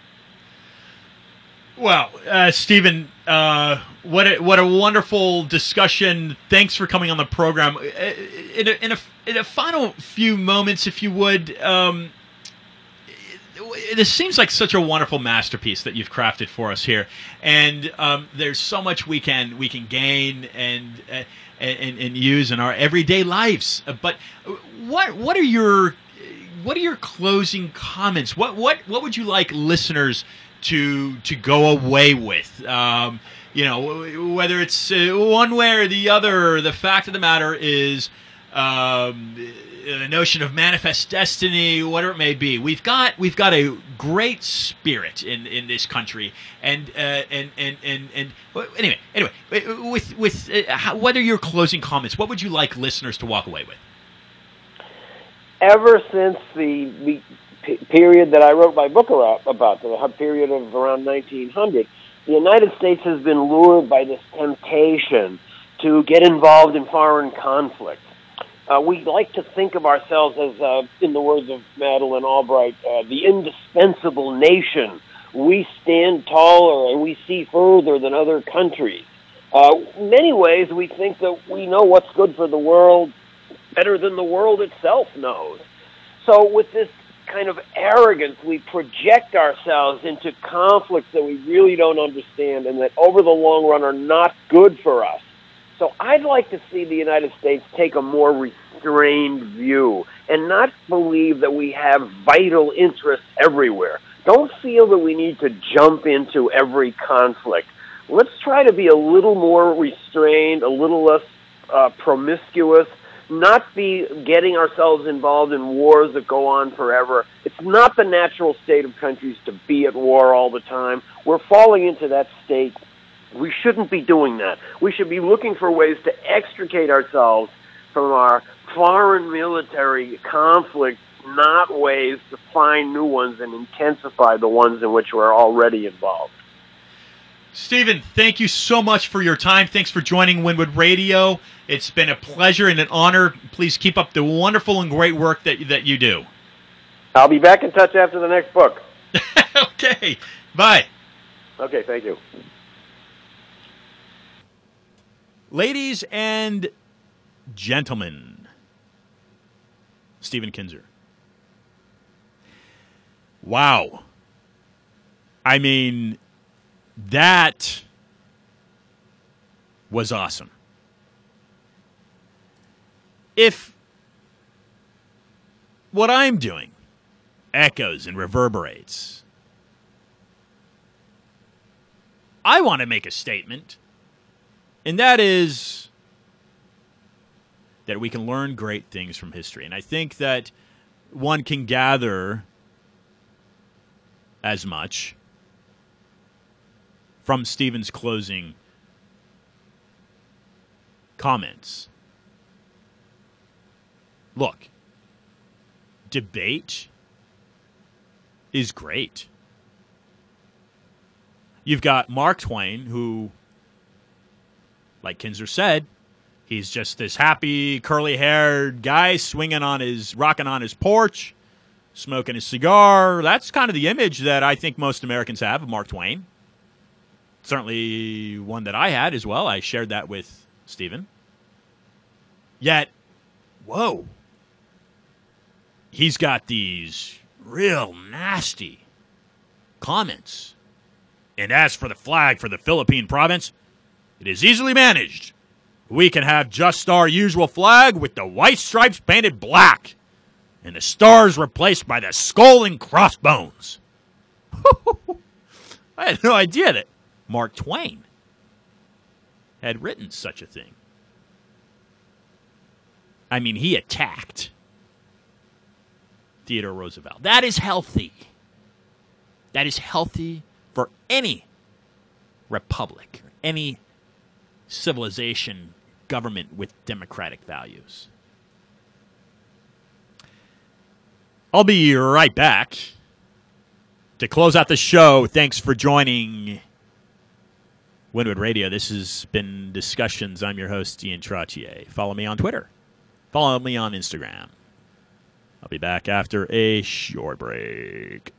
S1: Well, uh, Stephen, uh, what a, what a wonderful discussion. Thanks for coming on the program. In a, in a, in a final few moments, if you would, um, it, it seems like such a wonderful masterpiece that you've crafted for us here, and um, there's so much we can we can gain and. Uh, And, and use in our everyday lives. But what what are your what are your closing comments? What what what would you like listeners to to go away with? Um, you know, whether it's uh, one way or the other. The fact of the matter is, um, the notion of manifest destiny, whatever it may be. We've got we've got a great spirit in, in this country, and uh, and and and and anyway, anyway, with with uh, how, what are your closing comments? What would you like listeners to walk away with?
S2: Ever since the, the p- period that I wrote my book about, the period of around nineteen hundred, the United States has been lured by this temptation to get involved in foreign conflict. Uh, we like to think of ourselves as, uh, in the words of Madeleine Albright, uh, the indispensable nation. We stand taller and we see further than other countries. Uh, in many ways, we think that we know what's good for the world better than the world itself knows. So with this kind of arrogance, we project ourselves into conflicts that we really don't understand and that over the long run are not good for us. So I'd like to see the United States take a more restrained view and not believe that we have vital interests everywhere. Don't feel that we need to jump into every conflict. Let's try to be a little more restrained, a little less uh, promiscuous, not be getting ourselves involved in wars that go on forever. It's not the natural state of countries to be at war all the time. We're falling into that state. We shouldn't be doing that. We should be looking for ways to extricate ourselves from our foreign military conflicts, not ways to find new ones and intensify the ones in which we're already involved.
S1: Stephen, thank you so much for your time. Thanks for joining Wynwood Radio. It's been a pleasure and an honor. Please keep up the wonderful and great work that that you do.
S2: I'll be back in touch after the next book.
S1: Okay. Bye.
S2: Okay, thank you.
S1: Ladies and gentlemen, Stephen Kinzer. Wow. I mean, that was awesome. If what I'm doing echoes and reverberates, I want to make a statement. And that is that we can learn great things from history. And I think that one can gather as much from Stephen's closing comments. Look, debate is great. You've got Mark Twain, who, like Kinzer said, he's just this happy, curly-haired guy swinging on his, rocking on his porch, smoking his cigar. That's kind of the image that I think most Americans have of Mark Twain. Certainly one that I had as well. I shared that with Stephen. Yet, whoa, he's got these real nasty comments. And as for the flag for the Philippine province, it is easily managed. We can have just our usual flag with the white stripes painted black and the stars replaced by the skull and crossbones. I had no idea that Mark Twain had written such a thing. I mean, he attacked Theodore Roosevelt. That is healthy. That is healthy for any republic, any civilization, government with democratic values. I'll be right back to close out the show. Thanks for joining Wynwood Radio. This has been Discussions. I'm your host, Ian Trottier. Follow me on Twitter Follow me on Instagram. I'll be back after a short break.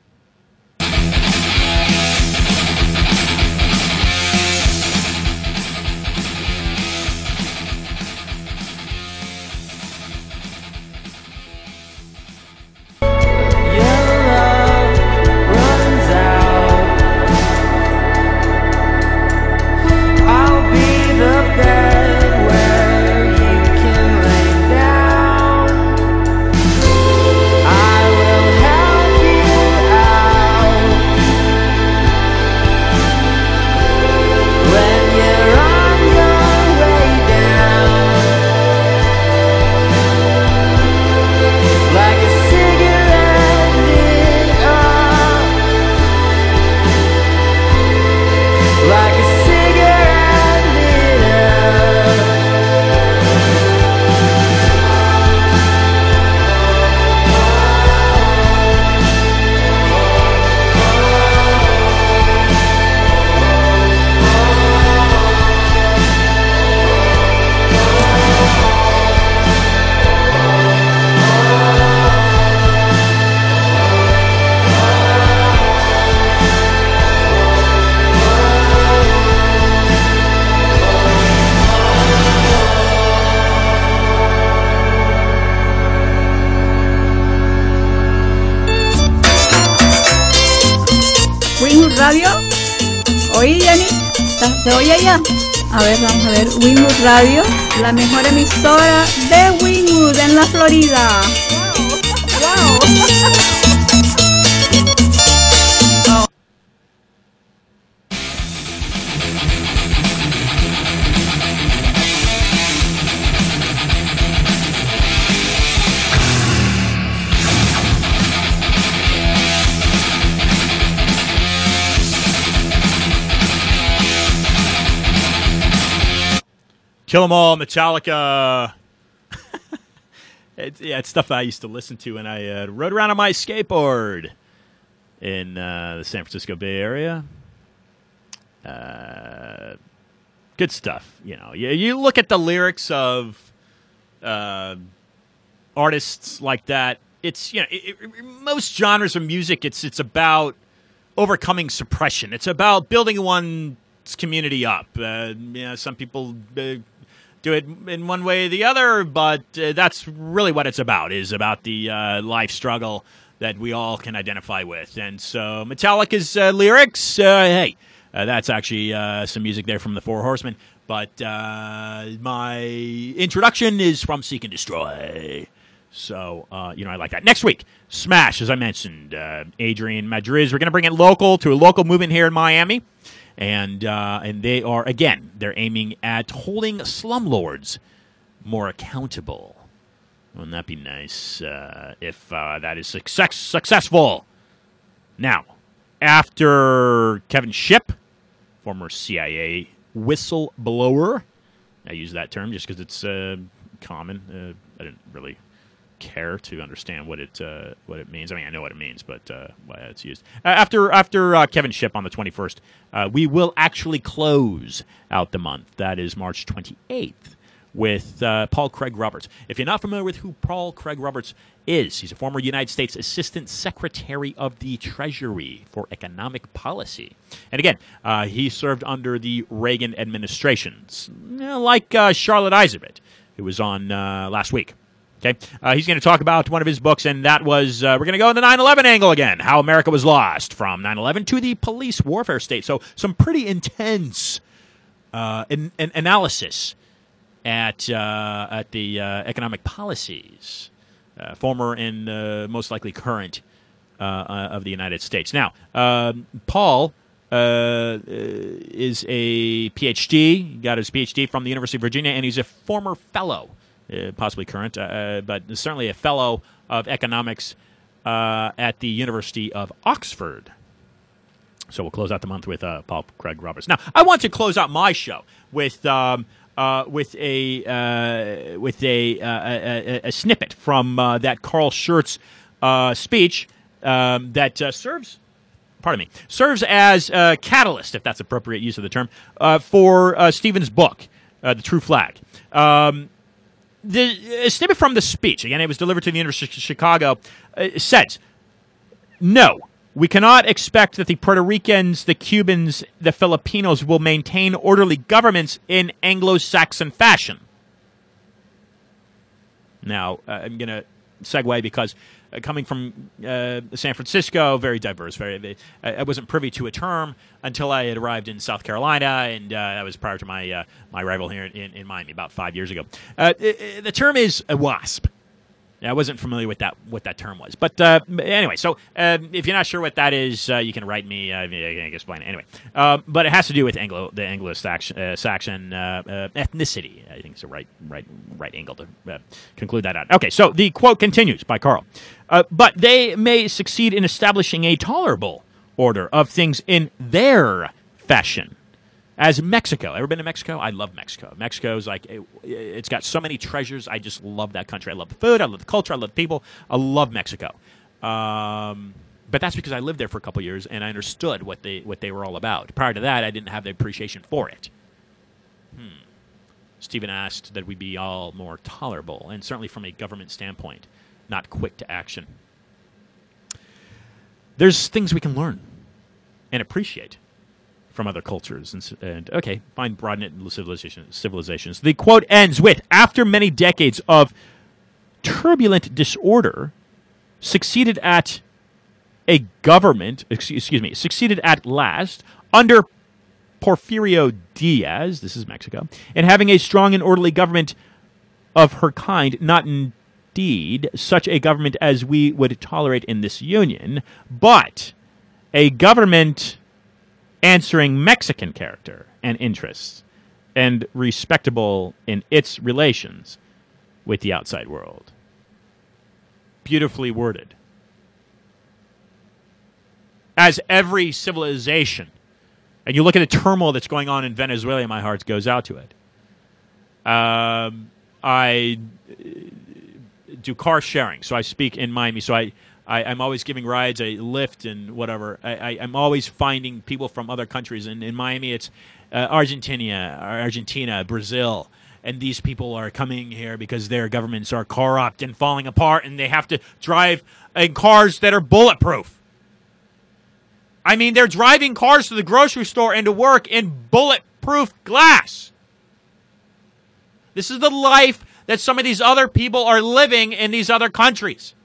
S3: Radio. Oí, Jenny, ¿te oye ya? A ver, vamos a ver. Wynwood Radio, la mejor emisora de Wynwood en la Florida. Wow. Wow.
S1: Kill 'Em All, Metallica. it's, yeah, it's stuff I used to listen to when I uh, rode around on my skateboard in uh, the San Francisco Bay Area. Uh, good stuff. You know, you, you look at the lyrics of uh, artists like that. It's, you know, it, it, most genres of music. It's it's about overcoming suppression. It's about building one's community up. Uh, you know, some people Uh, do it in one way or the other, but uh, that's really what it's about, is about the uh, life struggle that we all can identify with. And so Metallica's uh, lyrics, uh, hey, uh, that's actually uh, some music there from the Four Horsemen. But uh, my introduction is from Seek and Destroy. So, uh, you know, I like that. Next week, Smash, as I mentioned, uh, Adrian Madriz. We're going to bring it local to a local movement here in Miami. And uh, and they are, again, they're aiming at holding slumlords more accountable. Wouldn't that be nice uh, if uh, that is success successful? Now, after Kevin Shipp, former C I A whistleblower, I use that term just because it's uh, common. Uh, I didn't really care to understand what it uh, what it means. I mean, I know what it means, but uh, why it's used. Uh, after after uh, Kevin Shipp on the twenty-first, uh, we will actually close out the month. That is March twenty-eighth with uh, Paul Craig Roberts. If you're not familiar with who Paul Craig Roberts is, he's a former United States Assistant Secretary of the Treasury for Economic Policy. And again, uh, he served under the Reagan administrations, like uh, Charlotte Iserbyt, who was on uh, last week. Okay, uh, he's going to talk about one of his books, and that was, uh, we're going to go in the nine eleven angle again, How America Was Lost, from nine eleven to the police warfare state. So some pretty intense uh, in, in analysis at uh, at the uh, economic policies, uh, former and uh, most likely current uh, uh, of the United States. Now, uh, Paul uh, is a P H D, he got his P H D from the University of Virginia, and he's a former fellow. Uh, possibly current, uh, but certainly a fellow of economics uh, at the University of Oxford. So we'll close out the month with uh, Paul Craig Roberts. Now, I want to close out my show with um, uh, with a uh, with a, uh, a, a snippet from uh, that Carl Schurz uh, speech um, that uh, serves. Pardon me, serves as a catalyst, if that's appropriate use of the term, uh, for uh, Stephen's book, uh, The True Flag. Um, the a snippet from the speech, again, it was delivered to the University of Chicago, uh, says, no, we cannot expect that the Puerto Ricans, the Cubans, the Filipinos will maintain orderly governments in Anglo-Saxon fashion. Now, uh, I'm going to segue because uh, coming from uh, San Francisco, very diverse. Very, uh, I wasn't privy to a term until I had arrived in South Carolina, and uh, that was prior to my uh, my arrival here in, in Miami about five years ago. Uh, it, it, the term is a WASP. I wasn't familiar with that what that term was, but uh, anyway. So uh, if you're not sure what that is, uh, you can write me. Uh, I can explain it anyway. Uh, but it has to do with Anglo the Anglo-Saxon uh, Saxon, uh, uh, ethnicity. I think it's a right right right angle to uh, conclude that out. Okay, so the quote continues by Carl. Uh, but they may succeed in establishing a tolerable order of things in their fashion. As Mexico. Ever been to Mexico? I love Mexico. Mexico's like, it, it's got so many treasures. I just love that country. I love the food. I love the culture. I love the people. I love Mexico. Um, but that's because I lived there for a couple years and I understood what they what they were all about. Prior to that, I didn't have the appreciation for it. Hmm. Stephen asked that we be all more tolerable, and certainly from a government standpoint, not quick to action. There's things we can learn and appreciate from other cultures. And, and okay, fine, broaden it into civilization, civilizations. The quote ends with, after many decades of turbulent disorder, succeeded at a government, excuse me, succeeded at last under Porfirio Diaz, this is Mexico, and having a strong and orderly government of her kind, not indeed such a government as we would tolerate in this union, but a government answering Mexican character and interests, and respectable in its relations with the outside world. Beautifully worded. As every civilization, and you look at the turmoil that's going on in Venezuela, my heart goes out to it. Um, I do car sharing, so I speak in Miami, so I I, I'm always giving rides, a Lyft and whatever. I, I, I'm always finding people from other countries. And in Miami, it's uh, Argentina, Argentina, Brazil. And these people are coming here because their governments are corrupt and falling apart, and they have to drive in cars that are bulletproof. I mean, they're driving cars to the grocery store and to work in bulletproof glass. This is the life that some of these other people are living in these other countries.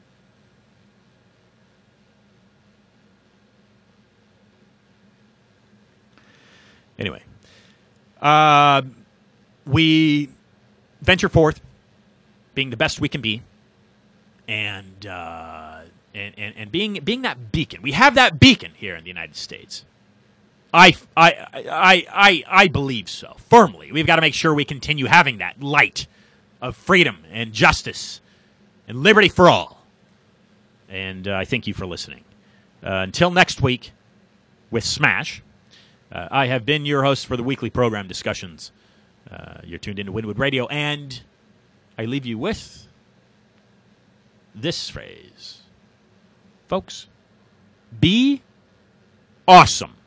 S1: Anyway, uh, we venture forth, being the best we can be, and, uh, and and and being being that beacon. We have that beacon here in the United States. I I I I I believe so firmly. We've got to make sure we continue having that light of freedom and justice and liberty for all. And uh, I thank you for listening. Uh, until next week with Smash. Uh, I have been your host for the weekly program discussions. Uh, you're tuned into Winwood Radio, and I leave you with this phrase. Folks, be awesome.